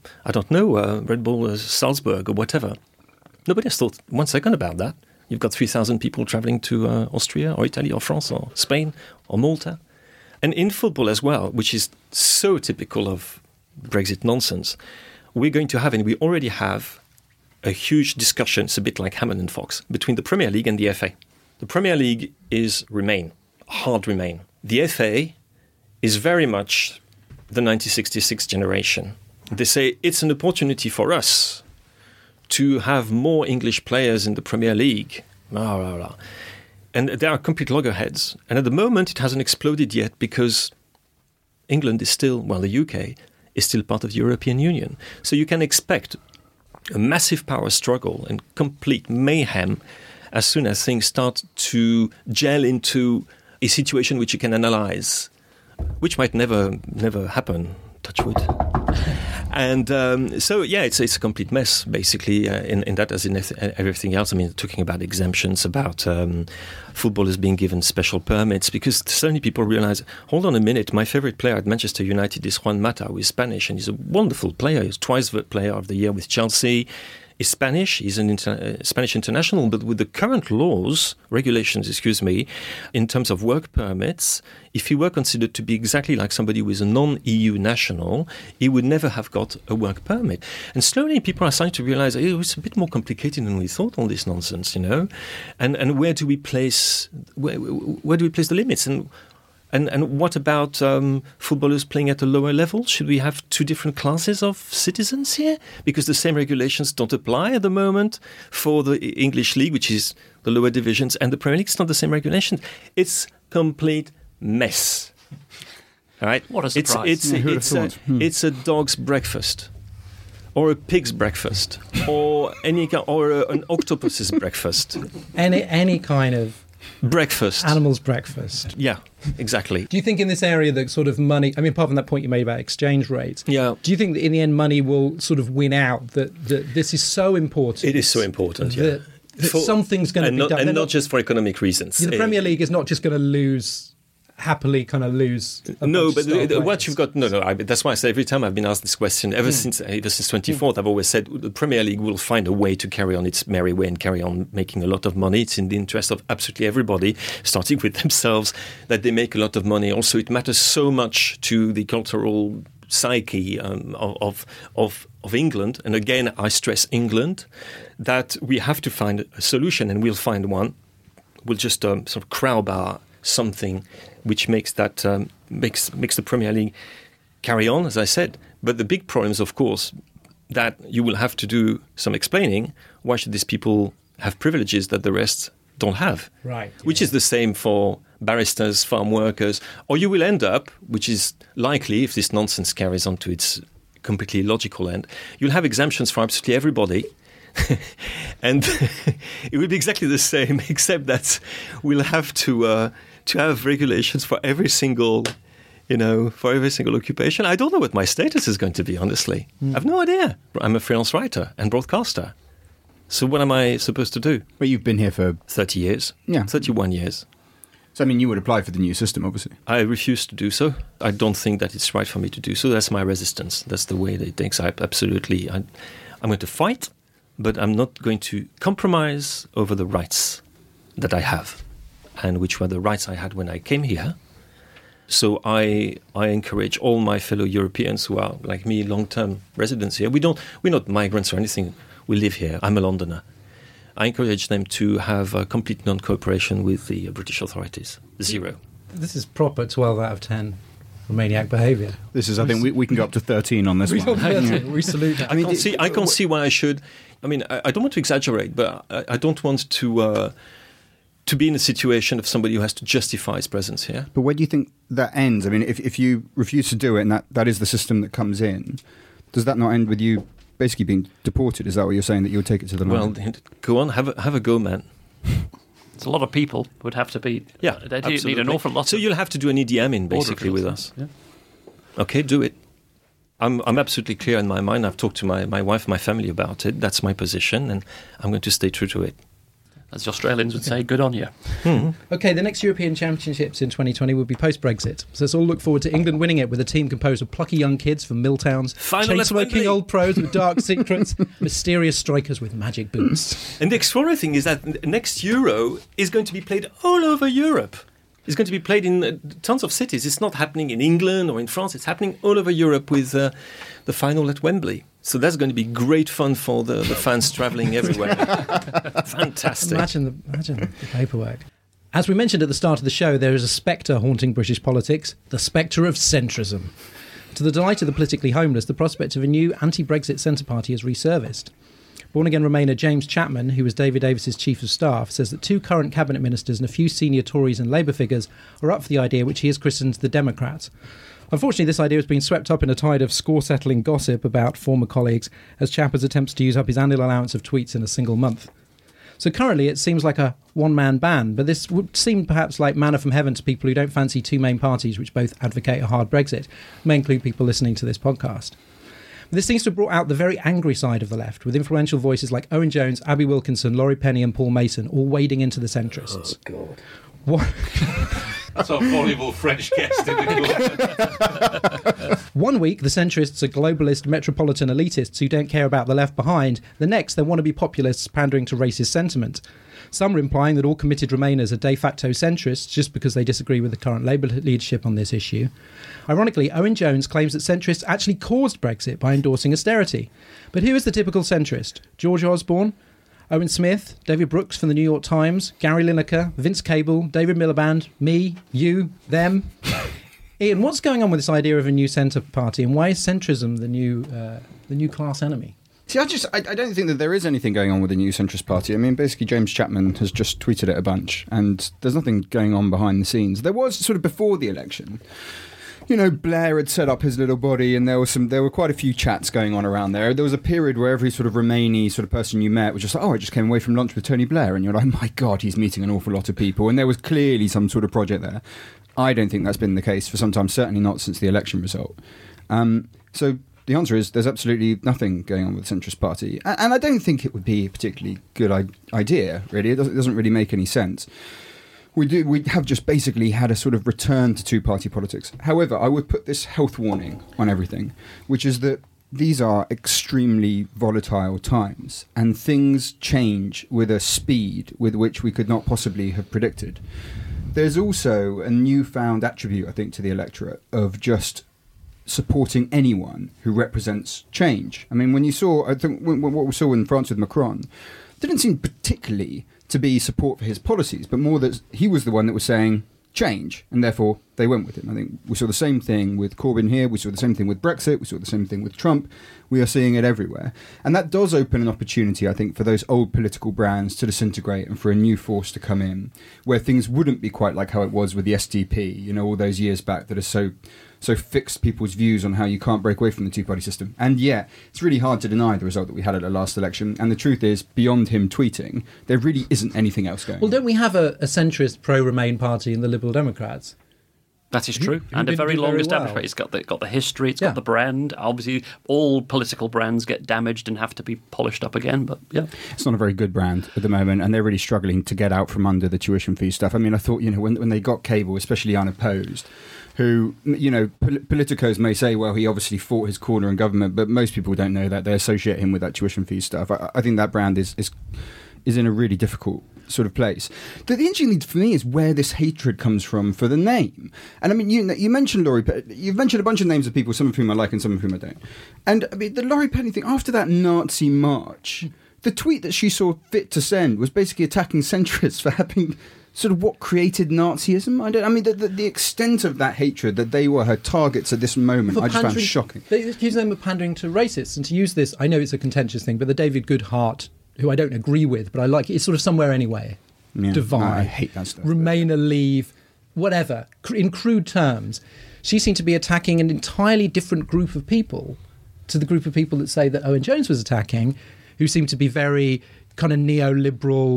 Red Bull Salzburg or whatever? Nobody has thought 1 second about that. You've got 3,000 people traveling to Austria or Italy or France or Spain or Malta. And in football as well, which is so typical of Brexit nonsense, we're going to have, and we already have, a huge discussion. It's a bit like Hammond and Fox, between the Premier League and the FA. The Premier League is hard Remain. The FA is very much the 1966 generation. They say it's an opportunity for us to have more English players in the Premier League. And they are complete loggerheads. And at the moment, it hasn't exploded yet because England is still, the UK is still part of the European Union. So you can expect a massive power struggle and complete mayhem as soon as things start to gel into a situation which you can analyze, which might never happen, touch wood. And it's a complete mess, basically, in that as in everything else. I mean, talking about exemptions, about footballers being given special permits, because suddenly people realize, hold on a minute, my favorite player at Manchester United is Juan Mata, who is Spanish, and he's a wonderful player. He's twice the player of the year with Chelsea. He's Spanish. He's an Spanish international, but with the current regulations, in terms of work permits, if he were considered to be exactly like somebody who is a non-EU national, he would never have got a work permit. And slowly people are starting to realize, it's a bit more complicated than we thought, all this nonsense, And where do we place the limits? And what about footballers playing at a lower level? Should we have two different classes of citizens here? Because the same regulations don't apply at the moment for the English League, which is the lower divisions, and the Premier League. It's not the same regulations. It's complete mess. All right? What a surprise. It's a dog's breakfast, or a pig's breakfast, or an octopus's breakfast. Any kind of breakfast. Animal's breakfast. Yeah, exactly. Do you think in this area that sort of money, apart from that point you made about exchange rates, do you think that in the end money will sort of win out, that this is so important? It is so important, that something's going to be done. And not just for economic reasons. The Premier League is not just going to happily lose. No, but what you've got, that's why I say every time I've been asked this question, ever since 24th, I've always said the Premier League will find a way to carry on its merry way and carry on making a lot of money. It's in the interest of absolutely everybody, starting with themselves, that they make a lot of money. Also, it matters so much to the cultural psyche of England, and again, I stress England, that we have to find a solution, and we'll find one. We'll just sort of crowbar something which makes that makes the Premier League carry on, as I said. But the big problem is, of course, that you will have to do some explaining. Why should these people have privileges that the rest don't have? Right. Which is the same for barristers, farm workers, or you will end up, which is likely if this nonsense carries on to its completely logical end, you'll have exemptions for absolutely everybody. And it will be exactly the same, except that we'll have to have regulations for every single, occupation. I don't know what my status is going to be, honestly. I have no idea. I'm a freelance writer and broadcaster. So what am I supposed to do? But you've been here for 30 years. Yeah. 31 years. So, you would apply for the new system, obviously. I refuse to do so. I don't think that it's right for me to do so. That's my resistance. That's the way it thinks. I'm going to fight, but I'm not going to compromise over the rights that I have, and which were the rights I had when I came here. So I encourage all my fellow Europeans who are, like me, long-term residents here. We're not migrants or anything. We live here. I'm a Londoner. I encourage them to have a complete non-cooperation with the British authorities. 0. This is proper 12 out of 10 Romaniac behaviour. This is, I think, we can go up to 13 on this one. We salute that. I can't see why I should. I don't want to exaggerate, but I don't want to be in a situation of somebody who has to justify his presence here. But where do you think that ends? if you refuse to do it and that is the system that comes in, does that not end with you basically being deported? Is that what you're saying, that you'll take it to the land? Well, go on, have a go, man. It's a lot of people would have to be. Yeah, they do need absolutely. an awful lot. So you'll have to do an EDM in basically with us. Yeah. Okay, do it. I'm absolutely clear in my mind. I've talked to my wife, my family about it. That's my position, and I'm going to stay true to it. As the Australians would say, good on you. Okay, the next European Championships in 2020 will be post-Brexit. So let's all look forward to England winning it with a team composed of plucky young kids from mill towns, Final at chain-smoking Wembley. old pros with dark secrets, mysterious strikers with magic boots. And the extraordinary thing is that next Euro is going to be played all over Europe. It's going to be played in tons of cities. It's not happening in England or in France. It's happening all over Europe with the final at Wembley. So that's going to be great fun for the fans travelling everywhere. Fantastic. Imagine the paperwork. As we mentioned at the start of the show, there is a spectre haunting British politics, the spectre of centrism. To the delight of the politically homeless, the prospect of a new anti-Brexit centre party has resurfaced. Born-again Remainer James Chapman, who was David Davis's chief of staff, says that 2 current cabinet ministers and a few senior Tories and Labour figures are up for the idea, which he has christened the Democrats. Unfortunately, this idea has been swept up in a tide of score-settling gossip about former colleagues as Chapman attempts to use up his annual allowance of tweets in a single month. So currently it seems like a one-man band, but this would seem perhaps like manna from heaven to people who don't fancy 2 main parties which both advocate a hard Brexit, may include people listening to this podcast. This seems to have brought out the very angry side of the left, with influential voices like Owen Jones, Abby Wilkinson, Laurie Penny and Paul Mason all wading into the centrists. Oh, God. What? That's our voluble French guest in the corner. One week, the centrists are globalist metropolitan elitists who don't care about the left behind. The next, they want to be populists pandering to racist sentiment. Some are implying that all committed Remainers are de facto centrists just because they disagree with the current Labour leadership on this issue. Ironically, Owen Jones claims that centrists actually caused Brexit by endorsing austerity. But who is the typical centrist? George Osborne? Owen Smith, David Brooks from the New York Times, Gary Lineker, Vince Cable, David Miliband, me, you, them. Ian, what's going on with this idea of a new centre party, and why is centrism the new class enemy? See, I don't think that there is anything going on with the new centrist party. I mean, basically, James Chapman has just tweeted it a bunch, and there's nothing going on behind the scenes. There was sort of before the election. You know, Blair had set up his little body, and there were quite a few chats going on around there. There was a period where every sort of Remainy sort of person you met was just like, oh, I just came away from lunch with Tony Blair, and you're like, my God, he's meeting an awful lot of people, and there was clearly some sort of project there. I don't think that's been the case for some time, certainly not since the election result. So the answer is there's absolutely nothing going on with the centrist party, and I don't think it would be a particularly good idea, really. It doesn't really make any sense. We have just basically had a sort of return to 2-party politics. However, I would put this health warning on everything, which is that these are extremely volatile times, and things change with a speed with which we could not possibly have predicted. There's also a newfound attribute, I think, to the electorate of just supporting anyone who represents change. I mean, when you saw, I think, what we saw in France with Macron, didn't seem particularly to be support for his policies, but more that he was the one that was saying change, and therefore they went with him. I think we saw the same thing with Corbyn here, we saw the same thing with Brexit, we saw the same thing with Trump. We are seeing it everywhere. And that does open an opportunity, I think, for those old political brands to disintegrate and for a new force to come in, where things wouldn't be quite like how it was with the SDP, you know, all those years back that are so fixed people's views on how you can't break away from the 2-party system. And yeah, it's really hard to deny the result that we had at the last election. And the truth is, beyond him tweeting, there really isn't anything else going on. Well, don't we have a centrist pro-Remain party in the Liberal Democrats? That is true, who and a didn't very do long very established. well. It's got the history, it's Yeah. got the brand. Obviously, all political brands get damaged and have to be polished up again. But yeah, It's not a very good brand at the moment, and they're really struggling to get out from under the tuition fee stuff. I mean, I thought, you know, when they got Cable, especially unopposed, who, you know, politicos may say, well, he obviously fought his corner in government, but most people don't know that. They associate him with that tuition fee stuff. I think that brand is in a really difficult sort of place. The interesting thing for me is where this hatred comes from for the name. And I mean, you mentioned Laurie Penny. You've mentioned a bunch of names of people, some of whom I like and some of whom I don't. And I mean, the Laurie Penny thing, after that Nazi march, the tweet that she saw fit to send was basically attacking centrists for having sort of what created Nazism. I mean, the extent of that hatred, that they were her targets at this moment, I just found shocking. They accuse them of pandering to racists, and to use this, I know it's a contentious thing, but the David Goodhart, who I don't agree with, but I like it, it's sort of somewhere anyway. Yeah, Divide. no, I hate that stuff. Remainer leave, whatever. In crude terms, she seemed to be attacking an entirely different group of people to the group of people that say that Owen Jones was attacking, who seemed to be very kind of neoliberal,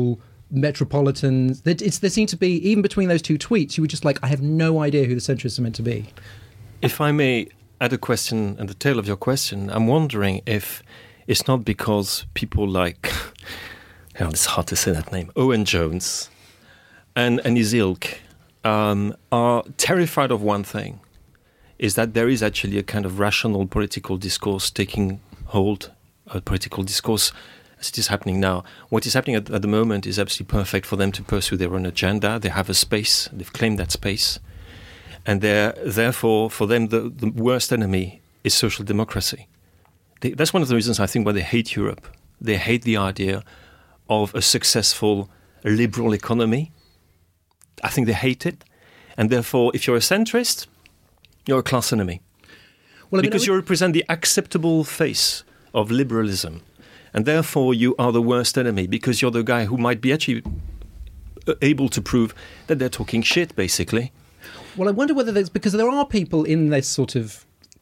metropolitans. There seem to be, even between those two tweets, you were just like, I have no idea who the centrists are meant to be. If I may add a question at the tail of your question, I'm wondering if it's not because people like, it's hard to say that name, Owen Jones and his ilk are terrified of one thing, is that there is actually a kind of rational political discourse taking hold, a political discourse as it is happening now. What is happening at the moment is absolutely perfect for them to pursue their own agenda. They have a space, they've claimed that space, and therefore, for them, the worst enemy is social democracy. That's one of the reasons I think why they hate Europe. They hate the idea of a successful liberal economy. I think they hate it. And therefore, if you're a centrist, you're a class enemy. Well, because you represent the acceptable face of liberalism. And therefore, you are the worst enemy, because you're the guy who might be actually able to prove that they're talking shit, basically. Well, I wonder whether there's... Because there are people in this sort of,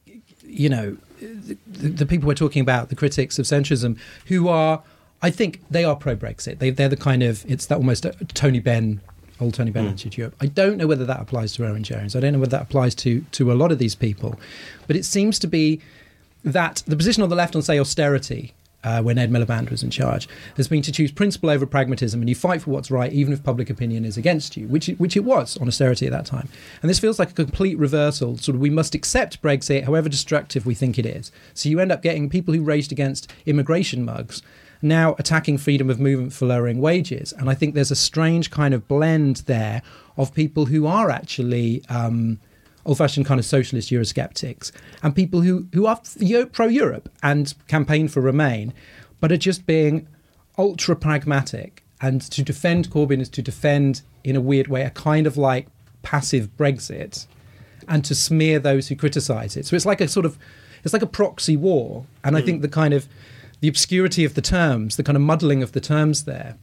the people we're talking about, the critics of centrism, who are... I think they are pro-Brexit. They're the kind of... It's that almost old Tony Benn attitude to Europe. I don't know whether that applies to Owen Jones. I don't know whether that applies to a lot of these people. But it seems to be that the position on the left on, say, austerity, when Ed Miliband was in charge, has been to choose principle over pragmatism, and you fight for what's right even if public opinion is against you, which it was on austerity at that time. And this feels like a complete reversal. Sort of, we must accept Brexit, however destructive we think it is. So you end up getting people who raged against immigration mugs now attacking freedom of movement for lowering wages. And I think there's a strange kind of blend there of people who are actually old-fashioned kind of socialist Eurosceptics and people who are pro-Europe and campaign for Remain, but are just being ultra-pragmatic. And to defend Corbyn is to defend, in a weird way, a kind of like passive Brexit, and to smear those who criticise it. So it's like a proxy war. And I think the obscurity of the terms, the kind of muddling of the terms there,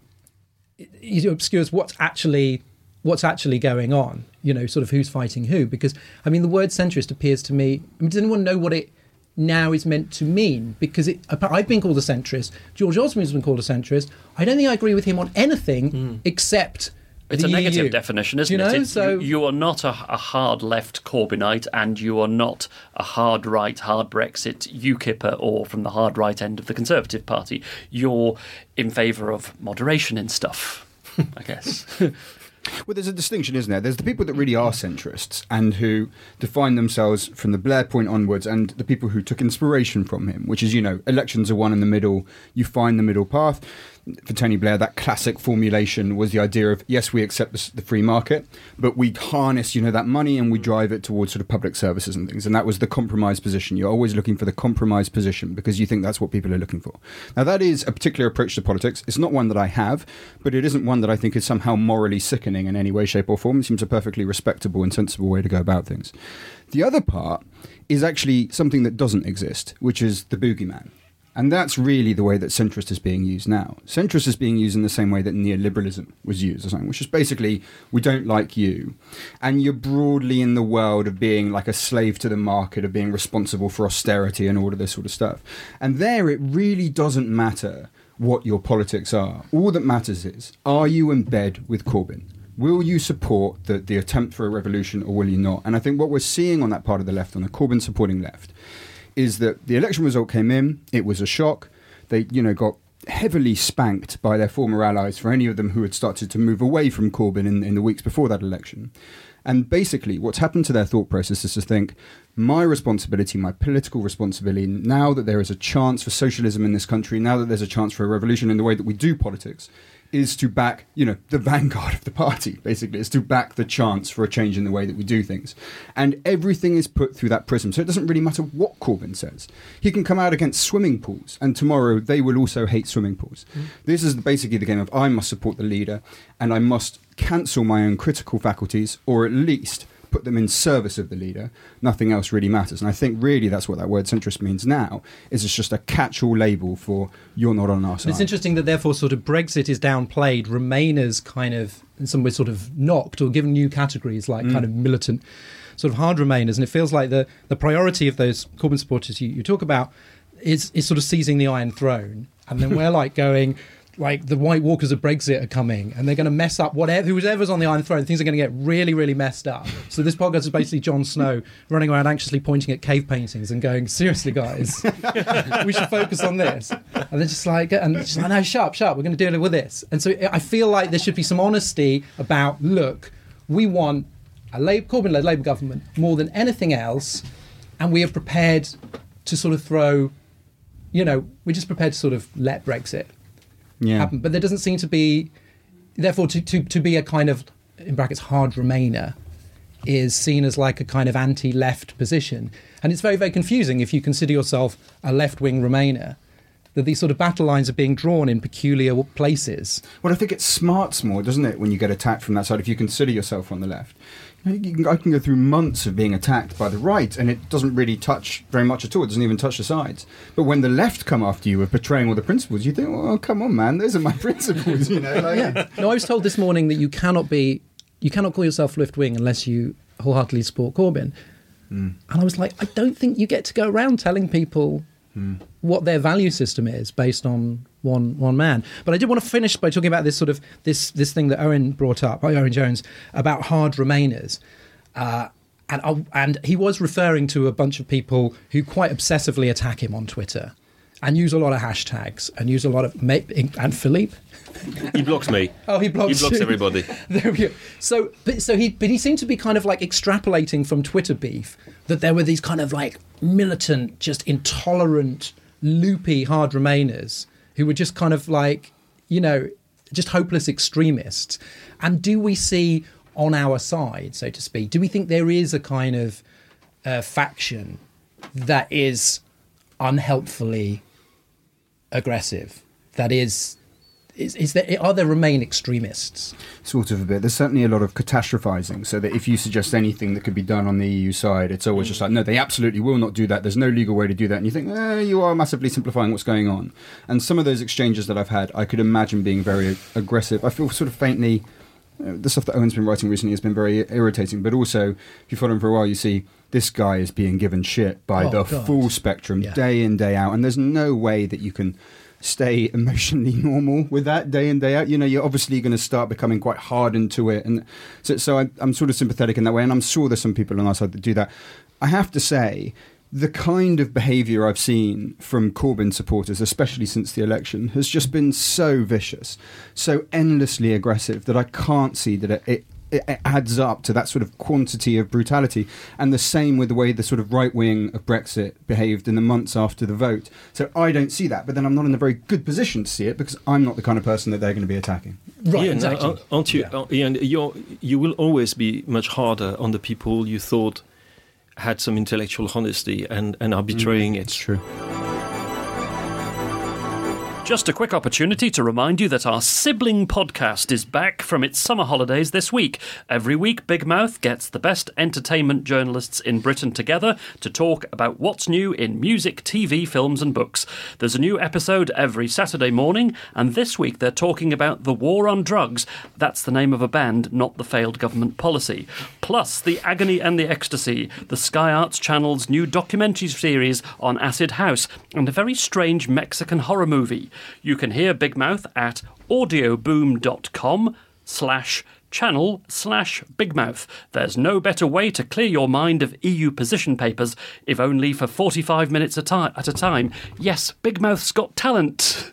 it obscures what's actually going on, sort of who's fighting who. Because, I mean, the word centrist appears to me... does anyone know what it now is meant to mean? Because I've been called a centrist. George Osborne's been called a centrist. I don't think I agree with him on anything except... It's a negative definition, isn't it? So you are not a hard left Corbynite, and you are not a hard right, hard Brexit UKIPper, or from the hard right end of the Conservative Party. You're in favour of moderation in stuff, I guess. Well, there's a distinction, isn't there? There's the people that really are centrists and who define themselves from the Blair point onwards, and the people who took inspiration from him, which is, elections are won in the middle, you find the middle path. For Tony Blair, that classic formulation was the idea of, yes, we accept the free market, but we harness, that money and we drive it towards sort of public services and things. And that was the compromise position. You're always looking for the compromise position because you think that's what people are looking for. Now, that is a particular approach to politics. It's not one that I have, but it isn't one that I think is somehow morally sickening in any way, shape or form. It seems a perfectly respectable and sensible way to go about things. The other part is actually something that doesn't exist, which is the boogeyman. And that's really the way that centrist is being used now. Centrist is being used in the same way that neoliberalism was used, or something, which is basically, we don't like you. And you're broadly in the world of being like a slave to the market, of being responsible for austerity and all of this sort of stuff. And there it really doesn't matter what your politics are. All that matters is, are you in bed with Corbyn? Will you support the attempt for a revolution, or will you not? And I think what we're seeing on that part of the left, on the Corbyn supporting left, is that the election result came in, it was a shock. They, got heavily spanked by their former allies, for any of them who had started to move away from Corbyn in the weeks before that election. And basically, what's happened to their thought process is to think, my responsibility, my political responsibility, now that there is a chance for socialism in this country, now that there's a chance for a revolution in the way that we do politics, is to back, the vanguard of the party, basically. Is to back the chance for a change in the way that we do things. And everything is put through that prism. So it doesn't really matter what Corbyn says. He can come out against swimming pools, and tomorrow they will also hate swimming pools. This is basically the game of, I must support the leader, and I must cancel my own critical faculties, or at least put them in service of the leader. Nothing else really matters. And I think really that's what that word centrist means now, is it's just a catch-all label for, you're not on our side. It's interesting that therefore sort of Brexit is downplayed, Remainers kind of in some way sort of knocked or given new categories like kind of militant sort of hard Remainers. And it feels like the priority of those Corbyn supporters you talk about is sort of seizing the Iron Throne. And then we're like going, like the White Walkers of Brexit are coming and they're going to mess up whoever's on the Iron Throne. Things are going to get really, really messed up. So this podcast is basically Jon Snow running around anxiously pointing at cave paintings and going, seriously, guys, we should focus on this. And they're just like, no, shut up, we're going to deal with this. And so I feel like there should be some honesty about, look, we want a Corbyn-led Labour government more than anything else, and we are prepared to sort of throw, we're just prepared to sort of let Brexit happen. But there doesn't seem to be, therefore, to be a kind of, in brackets, hard Remainer is seen as like a kind of anti-left position. And it's very, very confusing if you consider yourself a left-wing Remainer, that these sort of battle lines are being drawn in peculiar places. Well, I think it smarts more, doesn't it, when you get attacked from that side, if you consider yourself on the left. I can go through months of being attacked by the right, and it doesn't really touch very much at all. It doesn't even touch the sides. But when the left come after you of betraying all the principles, you think, oh, come on, man, those are my principles, Yeah. No, I was told this morning that you cannot call yourself left-wing unless you wholeheartedly support Corbyn. And I was like, I don't think you get to go around telling people what their value system is based on one man. But I did want to finish by talking about this sort of this thing that Owen brought up, Owen Jones, about hard Remainers. And he was referring to a bunch of people who quite obsessively attack him on Twitter and use a lot of hashtags and use a lot of... And Philippe? He blocks me. Oh, he blocks everybody. There we go. But he seemed to be kind of like extrapolating from Twitter beef that there were these kind of like militant, just intolerant, loopy hard Remainers who were just kind of like, just hopeless extremists. And do we see on our side, so to speak, do we think there is a kind of faction that is unhelpfully aggressive, that are there Remain extremists? Sort of a bit. There's certainly a lot of catastrophizing, so that if you suggest anything that could be done on the EU side, it's always just like, no, they absolutely will not do that. There's no legal way to do that. And you think, you are massively simplifying what's going on. And some of those exchanges that I've had, I could imagine being very aggressive. I feel sort of faintly, the stuff that Owen's been writing recently has been very irritating, but also, if you follow him for a while, you see this guy is being given shit by full spectrum, day in, day out, and there's no way that you can stay emotionally normal with that day in, day out. You're obviously going to start becoming quite hardened to it. And so I'm sort of sympathetic in that way. And I'm sure there's some people on our side that do that. I have to say, the kind of behaviour I've seen from Corbyn supporters, especially since the election, has just been so vicious, so endlessly aggressive, that I can't see that it adds up to that sort of quantity of brutality. And the same with the way the sort of right wing of Brexit behaved in the months after the vote. So I don't see that, but then I'm not in a very good position to see it because I'm not the kind of person that they're going to be attacking. Right, Ian, exactly. Aren't you? Ian, you will always be much harder on the people you thought had some intellectual honesty and are betraying it. It's true. Just a quick opportunity to remind you that our sibling podcast is back from its summer holidays this week. Every week, Big Mouth gets the best entertainment journalists in Britain together to talk about what's new in music, TV, films and books. There's a new episode every Saturday morning, and this week they're talking about the war on drugs. That's the name of a band, not the failed government policy. Plus, The Agony and the Ecstasy, the Sky Arts Channel's new documentary series on Acid House, and a very strange Mexican horror movie. You can hear Big Mouth at audioboom.com/channel/Big There's no better way to clear your mind of EU position papers, if only for 45 minutes at a time. Yes, Big Mouth's got talent.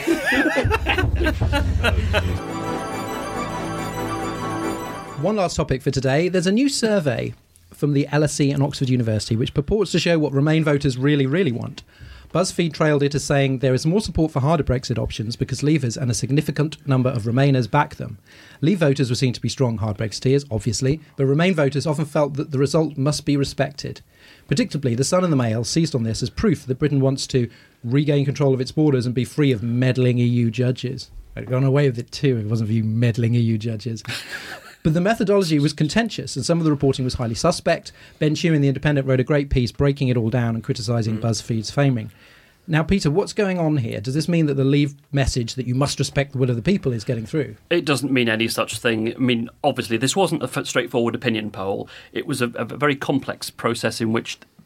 One last topic for today. There's a new survey from the LSE and Oxford University which purports to show what Remain voters really, really want. BuzzFeed trailed it as saying there is more support for harder Brexit options because Leavers and a significant number of Remainers back them. Leave voters were seen to be strong hard Brexiteers, obviously, but Remain voters often felt that the result must be respected. Predictably, the Sun and the Mail seized on this as proof that Britain wants to regain control of its borders and be free of meddling EU judges. I'd gone away with it too if it wasn't for you meddling EU judges. But the methodology was contentious and some of the reporting was highly suspect. Ben Chew in The Independent wrote a great piece breaking it all down and criticising BuzzFeed's framing. Now, Peter, what's going on here? Does this mean that the Leave message that you must respect the will of the people is getting through? It doesn't mean any such thing. I mean, obviously, this wasn't a straightforward opinion poll. It was a very complex process in which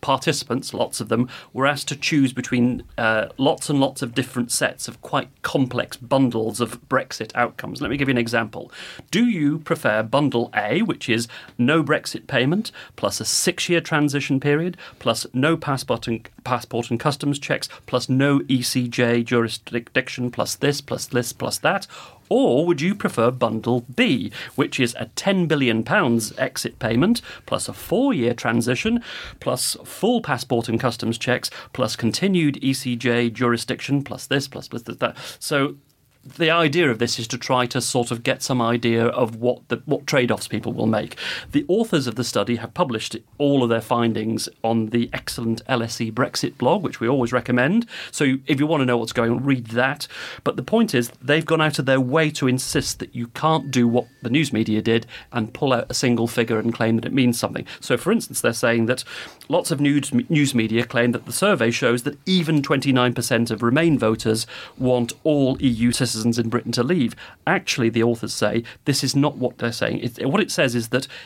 participants, lots of them, were asked to choose between lots and lots of different sets of quite complex bundles of Brexit outcomes. Let me give you an example. Do you prefer bundle A, which is no Brexit payment, plus a 6-year transition period, plus no passport and customs checks, plus no ECJ jurisdiction, plus this, plus that? Or would you prefer bundle B, which is a £10 billion exit payment, plus a 4-year transition, plus full passport and customs checks, plus continued ECJ jurisdiction, plus this, plus that? So the idea of this is to try to sort of get some idea of what trade-offs people will make. The authors of the study have published all of their findings on the excellent LSE Brexit blog, which we always recommend. So if you want to know what's going on, read that. But the point is, they've gone out of their way to insist that you can't do what the news media did and pull out a single figure and claim that it means something. So, for instance, they're saying that lots of news media claim that the survey shows that even 29% of Remain voters want all EU citizens in Britain to leave. Actually, the authors say this is not what they're saying. What it says is that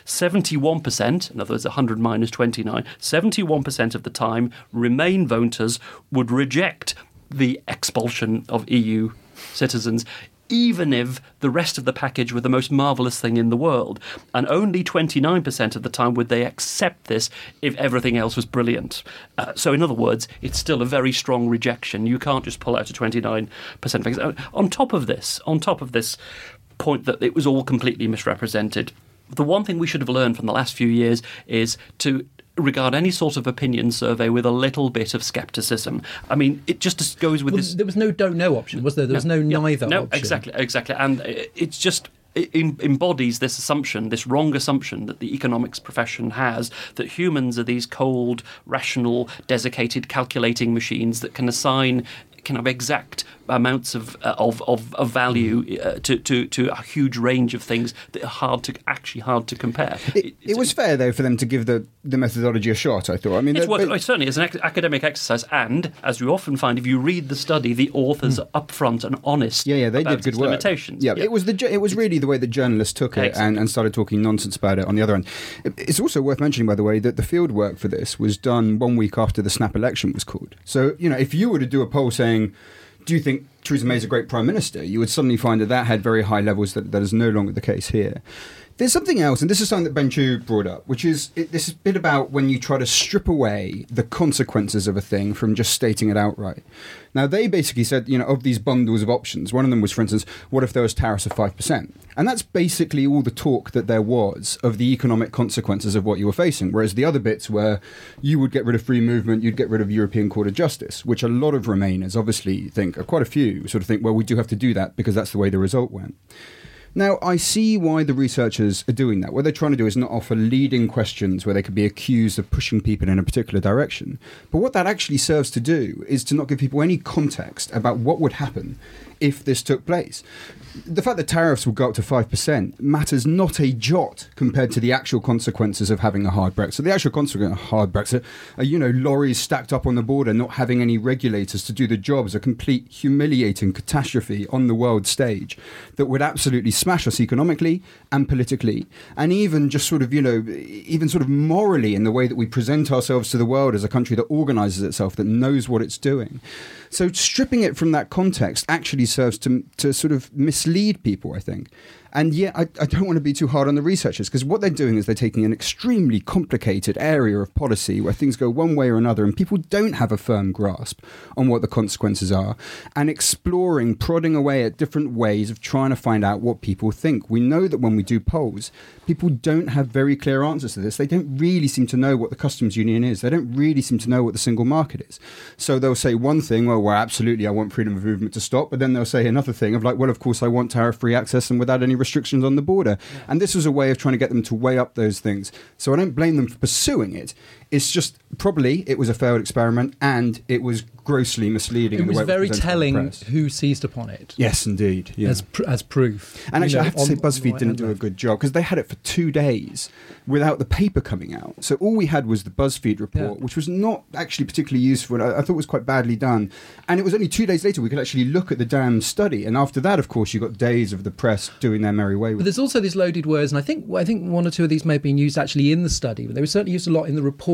71%, in other words, 100 minus 29, 71% of the time, Remain voters would reject the expulsion of EU citizens, even if the rest of the package were the most marvellous thing in the world. And only 29% of the time would they accept this if everything else was brilliant. So in other words, it's still a very strong rejection. You can't just pull out a 29% figure. On top of this point that it was all completely misrepresented, the one thing we should have learned from the last few years is to regard any sort of opinion survey with a little bit of scepticism. I mean, it just goes with this. There was no don't know option, was there? There was no neither option. No, exactly. And it's just it embodies this assumption, this wrong assumption that the economics profession has, that humans are these cold, rational, desiccated calculating machines that can assign kind of exact amounts of value to a huge range of things that are hard to compare. It was fair, though, for them to give the methodology a shot, I thought. I mean, it certainly is an academic exercise, and as you often find, if you read the study, the authors are upfront and honest. Yeah, they about did good its work. Limitations. Yeah, it was really the way that journalists took it and started talking nonsense about it on the other end. It's also worth mentioning, by the way, that the field work for this was done 1 week after the snap election was called. So, if you were to do a poll saying, do you think Theresa May is a great Prime Minister, you would suddenly find that had very high levels. That is no longer the case here. There's something else, and this is something that Ben Chu brought up, which is this bit about when you try to strip away the consequences of a thing from just stating it outright. Now, they basically said, of these bundles of options, one of them was, for instance, what if there was tariffs of 5%? And that's basically all the talk that there was of the economic consequences of what you were facing, whereas the other bits were you would get rid of free movement, you'd get rid of European Court of Justice, which a lot of Remainers obviously think, quite a few sort of think, well, we do have to do that because that's the way the result went. Now, I see why the researchers are doing that. What they're trying to do is not offer leading questions where they could be accused of pushing people in a particular direction. But what that actually serves to do is to not give people any context about what would happen if this took place. The fact that tariffs will go up to 5% matters not a jot compared to the actual consequences of having a hard Brexit. The actual consequence of a hard Brexit are, lorries stacked up on the border, not having any regulators to do the job, is a complete humiliating catastrophe on the world stage that would absolutely smash us economically and politically, and even just sort of, even sort of morally in the way that we present ourselves to the world as a country that organises itself, that knows what it's doing. So stripping it from that context actually serves to sort of mislead people, I think. And yet, I don't want to be too hard on the researchers, because what they're doing is they're taking an extremely complicated area of policy where things go one way or another and people don't have a firm grasp on what the consequences are, and exploring, prodding away at different ways of trying to find out what people think. We know that when we do polls, people don't have very clear answers to this. They don't really seem to know what the customs union is. They don't really seem to know what the single market is. So they'll say one thing, well, absolutely, I want freedom of movement to stop. But then they'll say another thing of like, well, of course, I want tariff-free access and without any restrictions on the border. Yeah. And this was a way of trying to get them to weigh up those things. So I don't blame them for pursuing it. It's just probably it was a failed experiment and it was grossly misleading. It was very telling who seized upon it. Yes, indeed. Yeah. As proof. And actually, I have to say BuzzFeed didn't do a good job, because they had it for 2 days without the paper coming out. So all we had was the BuzzFeed report, which was not actually particularly useful. I thought it was quite badly done. And it was only 2 days later we could actually look at the damn study. And after that, of course, you got days of the press doing their merry way with it. But there's also these loaded words, and I think one or two of these may have been used actually in the study, but they were certainly used a lot in the report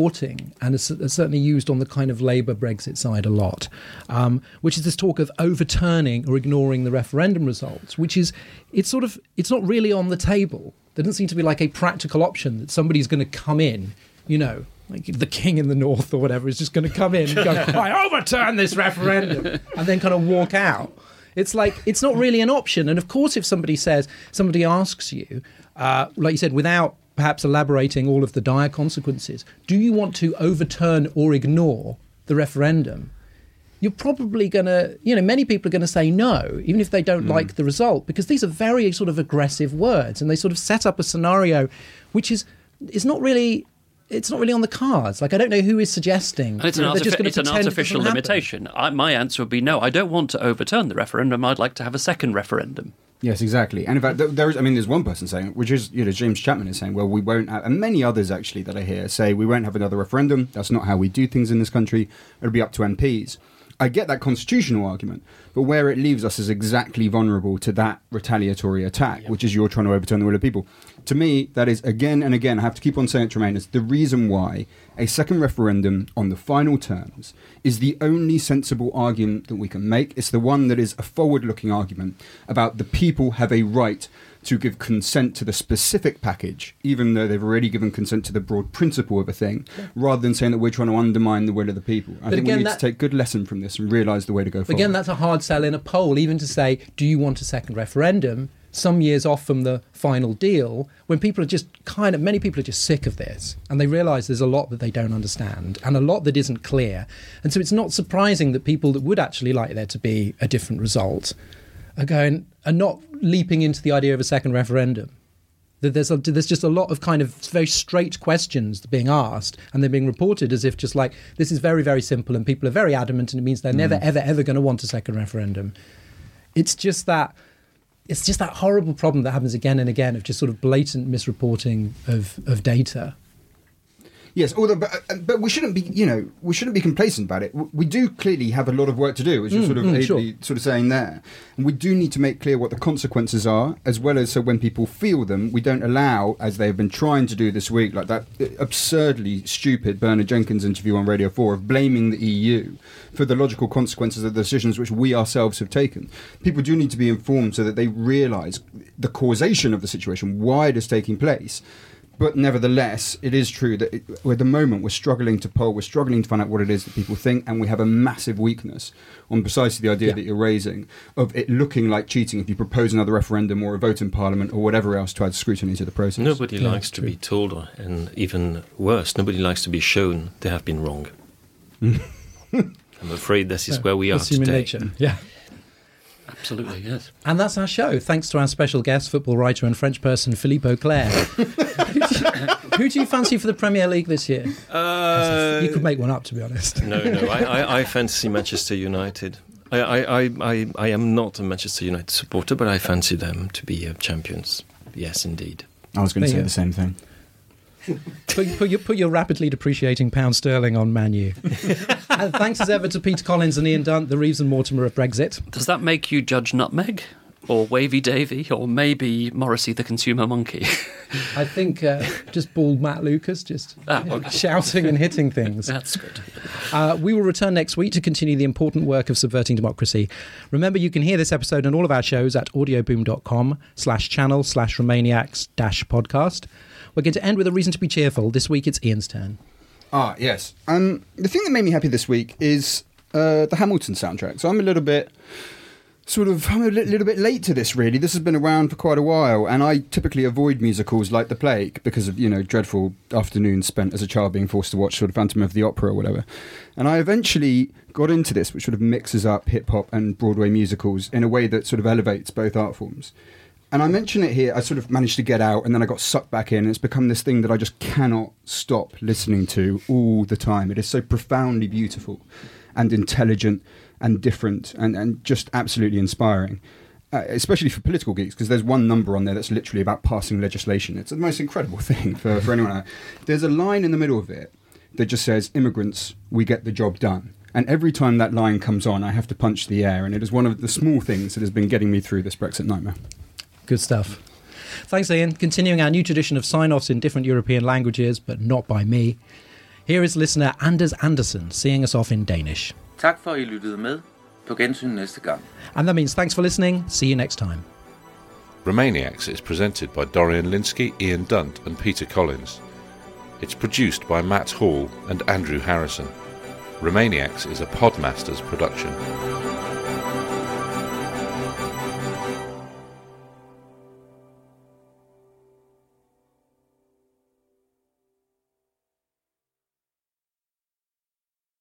misreporting, and it's certainly used on the kind of Labour Brexit side a lot, which is this talk of overturning or ignoring the referendum results, which is, it's not really on the table. There doesn't seem to be like a practical option that somebody's going to come in, like the king in the north or whatever is just going to come in and go, I overturn this referendum, and then kind of walk out. It's like, it's not really an option. And of course, if somebody asks you, like you said, without perhaps elaborating all of the dire consequences, do you want to overturn or ignore the referendum? You're probably going to, many people are going to say no, even if they don't like the result, because these are very sort of aggressive words, and they sort of set up a scenario which is not really... It's not really on the cards. Like, I don't know who is suggesting. And it's an artificial limitation. My answer would be no. I don't want to overturn the referendum. I'd like to have a second referendum. Yes, exactly. And in fact, there's one person saying, which is, James Chapman is saying, well, we won't have, and many others actually that I hear say, we won't have another referendum. That's not how we do things in this country. It'll be up to MPs. I get that constitutional argument, but where it leaves us is exactly vulnerable to that retaliatory attack, which is you're trying to overturn the will of people. To me, that is, again and again, I have to keep on saying it, Tremaine, it's the reason why a second referendum on the final terms is the only sensible argument that we can make. It's the one that is a forward-looking argument about the people have a right to give consent to the specific package, even though they've already given consent to the broad principle of a thing, rather than saying that we're trying to undermine the will of the people. I think we need to take good lesson from this and realise the way to go forward. Again, that's a hard sell in a poll, even to say, do you want a second referendum? Some years off from the final deal, when people are just many people are just sick of this, and they realise there's a lot that they don't understand and a lot that isn't clear. And so it's not surprising that people that would actually like there to be a different result are not leaping into the idea of a second referendum. That there's just a lot of kind of very straight questions being asked, and they're being reported as if just like, this is very, very simple, and people are very adamant, and it means they're never, ever, ever going to want a second referendum. It's just that horrible problem that happens again and again of just sort of blatant misreporting of data. Yes, although, but we shouldn't be complacent about it. We do clearly have a lot of work to do, as you're sort of saying there. And we do need to make clear what the consequences are, as well as so when people feel them, we don't allow, as they've been trying to do this week, like that absurdly stupid Bernard Jenkins interview on Radio 4 of blaming the EU for the logical consequences of the decisions which we ourselves have taken. People do need to be informed so that they realise the causation of the situation, why it is taking place. But nevertheless, it is true that at the moment we're struggling to poll, we're struggling to find out what it is that people think, and we have a massive weakness on precisely the idea that you're raising of it looking like cheating if you propose another referendum or a vote in Parliament or whatever else to add scrutiny to the process. Nobody likes to be told, and even worse, nobody likes to be shown they have been wrong. I'm afraid this is where we are today. Human nature. Yeah. Absolutely, yes. And that's our show. Thanks to our special guest, football writer and French person, Philippe Auclair. Who do you fancy for the Premier League this year? You could make one up, to be honest. No. I fancy Manchester United. I am not a Manchester United supporter, but I fancy them to be champions. Yes, indeed. I was going to say the same thing. Put your rapidly depreciating pound sterling on Man U. And thanks as ever to Peter Collins and Ian Dunt, the Reeves and Mortimer of Brexit. Does that make you Judge Nutmeg? Or Wavy Davy? Or maybe Morrissey the Consumer Monkey? I think just bald Matt Lucas, shouting and hitting things. That's good. We will return next week to continue the important work of subverting democracy. Remember, you can hear this episode and all of our shows at audioboom.com/channel/Romaniacs-podcast. We're going to end with a reason to be cheerful. This week it's Ian's turn. Yes. The thing that made me happy this week is the Hamilton soundtrack. So I'm a little bit late to this, really. This has been around for quite a while, and I typically avoid musicals like the plague because of, dreadful afternoons spent as a child being forced to watch sort of Phantom of the Opera or whatever. And I eventually got into this, which sort of mixes up hip-hop and Broadway musicals in a way that sort of elevates both art forms. And I mention it here, I sort of managed to get out and then I got sucked back in. And it's become this thing that I just cannot stop listening to all the time. It is so profoundly beautiful and intelligent and different and just absolutely inspiring, especially for political geeks, because there's one number on there that's literally about passing legislation. It's the most incredible thing for anyone. There's a line in the middle of it that just says, "Immigrants, we get the job done." And every time that line comes on, I have to punch the air. And it is one of the small things that has been getting me through this Brexit nightmare. Good stuff. Thanks, Ian. Continuing our new tradition of sign-offs in different European languages, but not by me. Here is listener Anders Andersen seeing us off in Danish. Tak for, at I lyttede med. På gensyn næste gang. And that means thanks for listening. See you next time. Romaniacs is presented by Dorian Linsky, Ian Dunt and Peter Collins. It's produced by Matt Hall and Andrew Harrison. Romaniacs is a Podmasters production.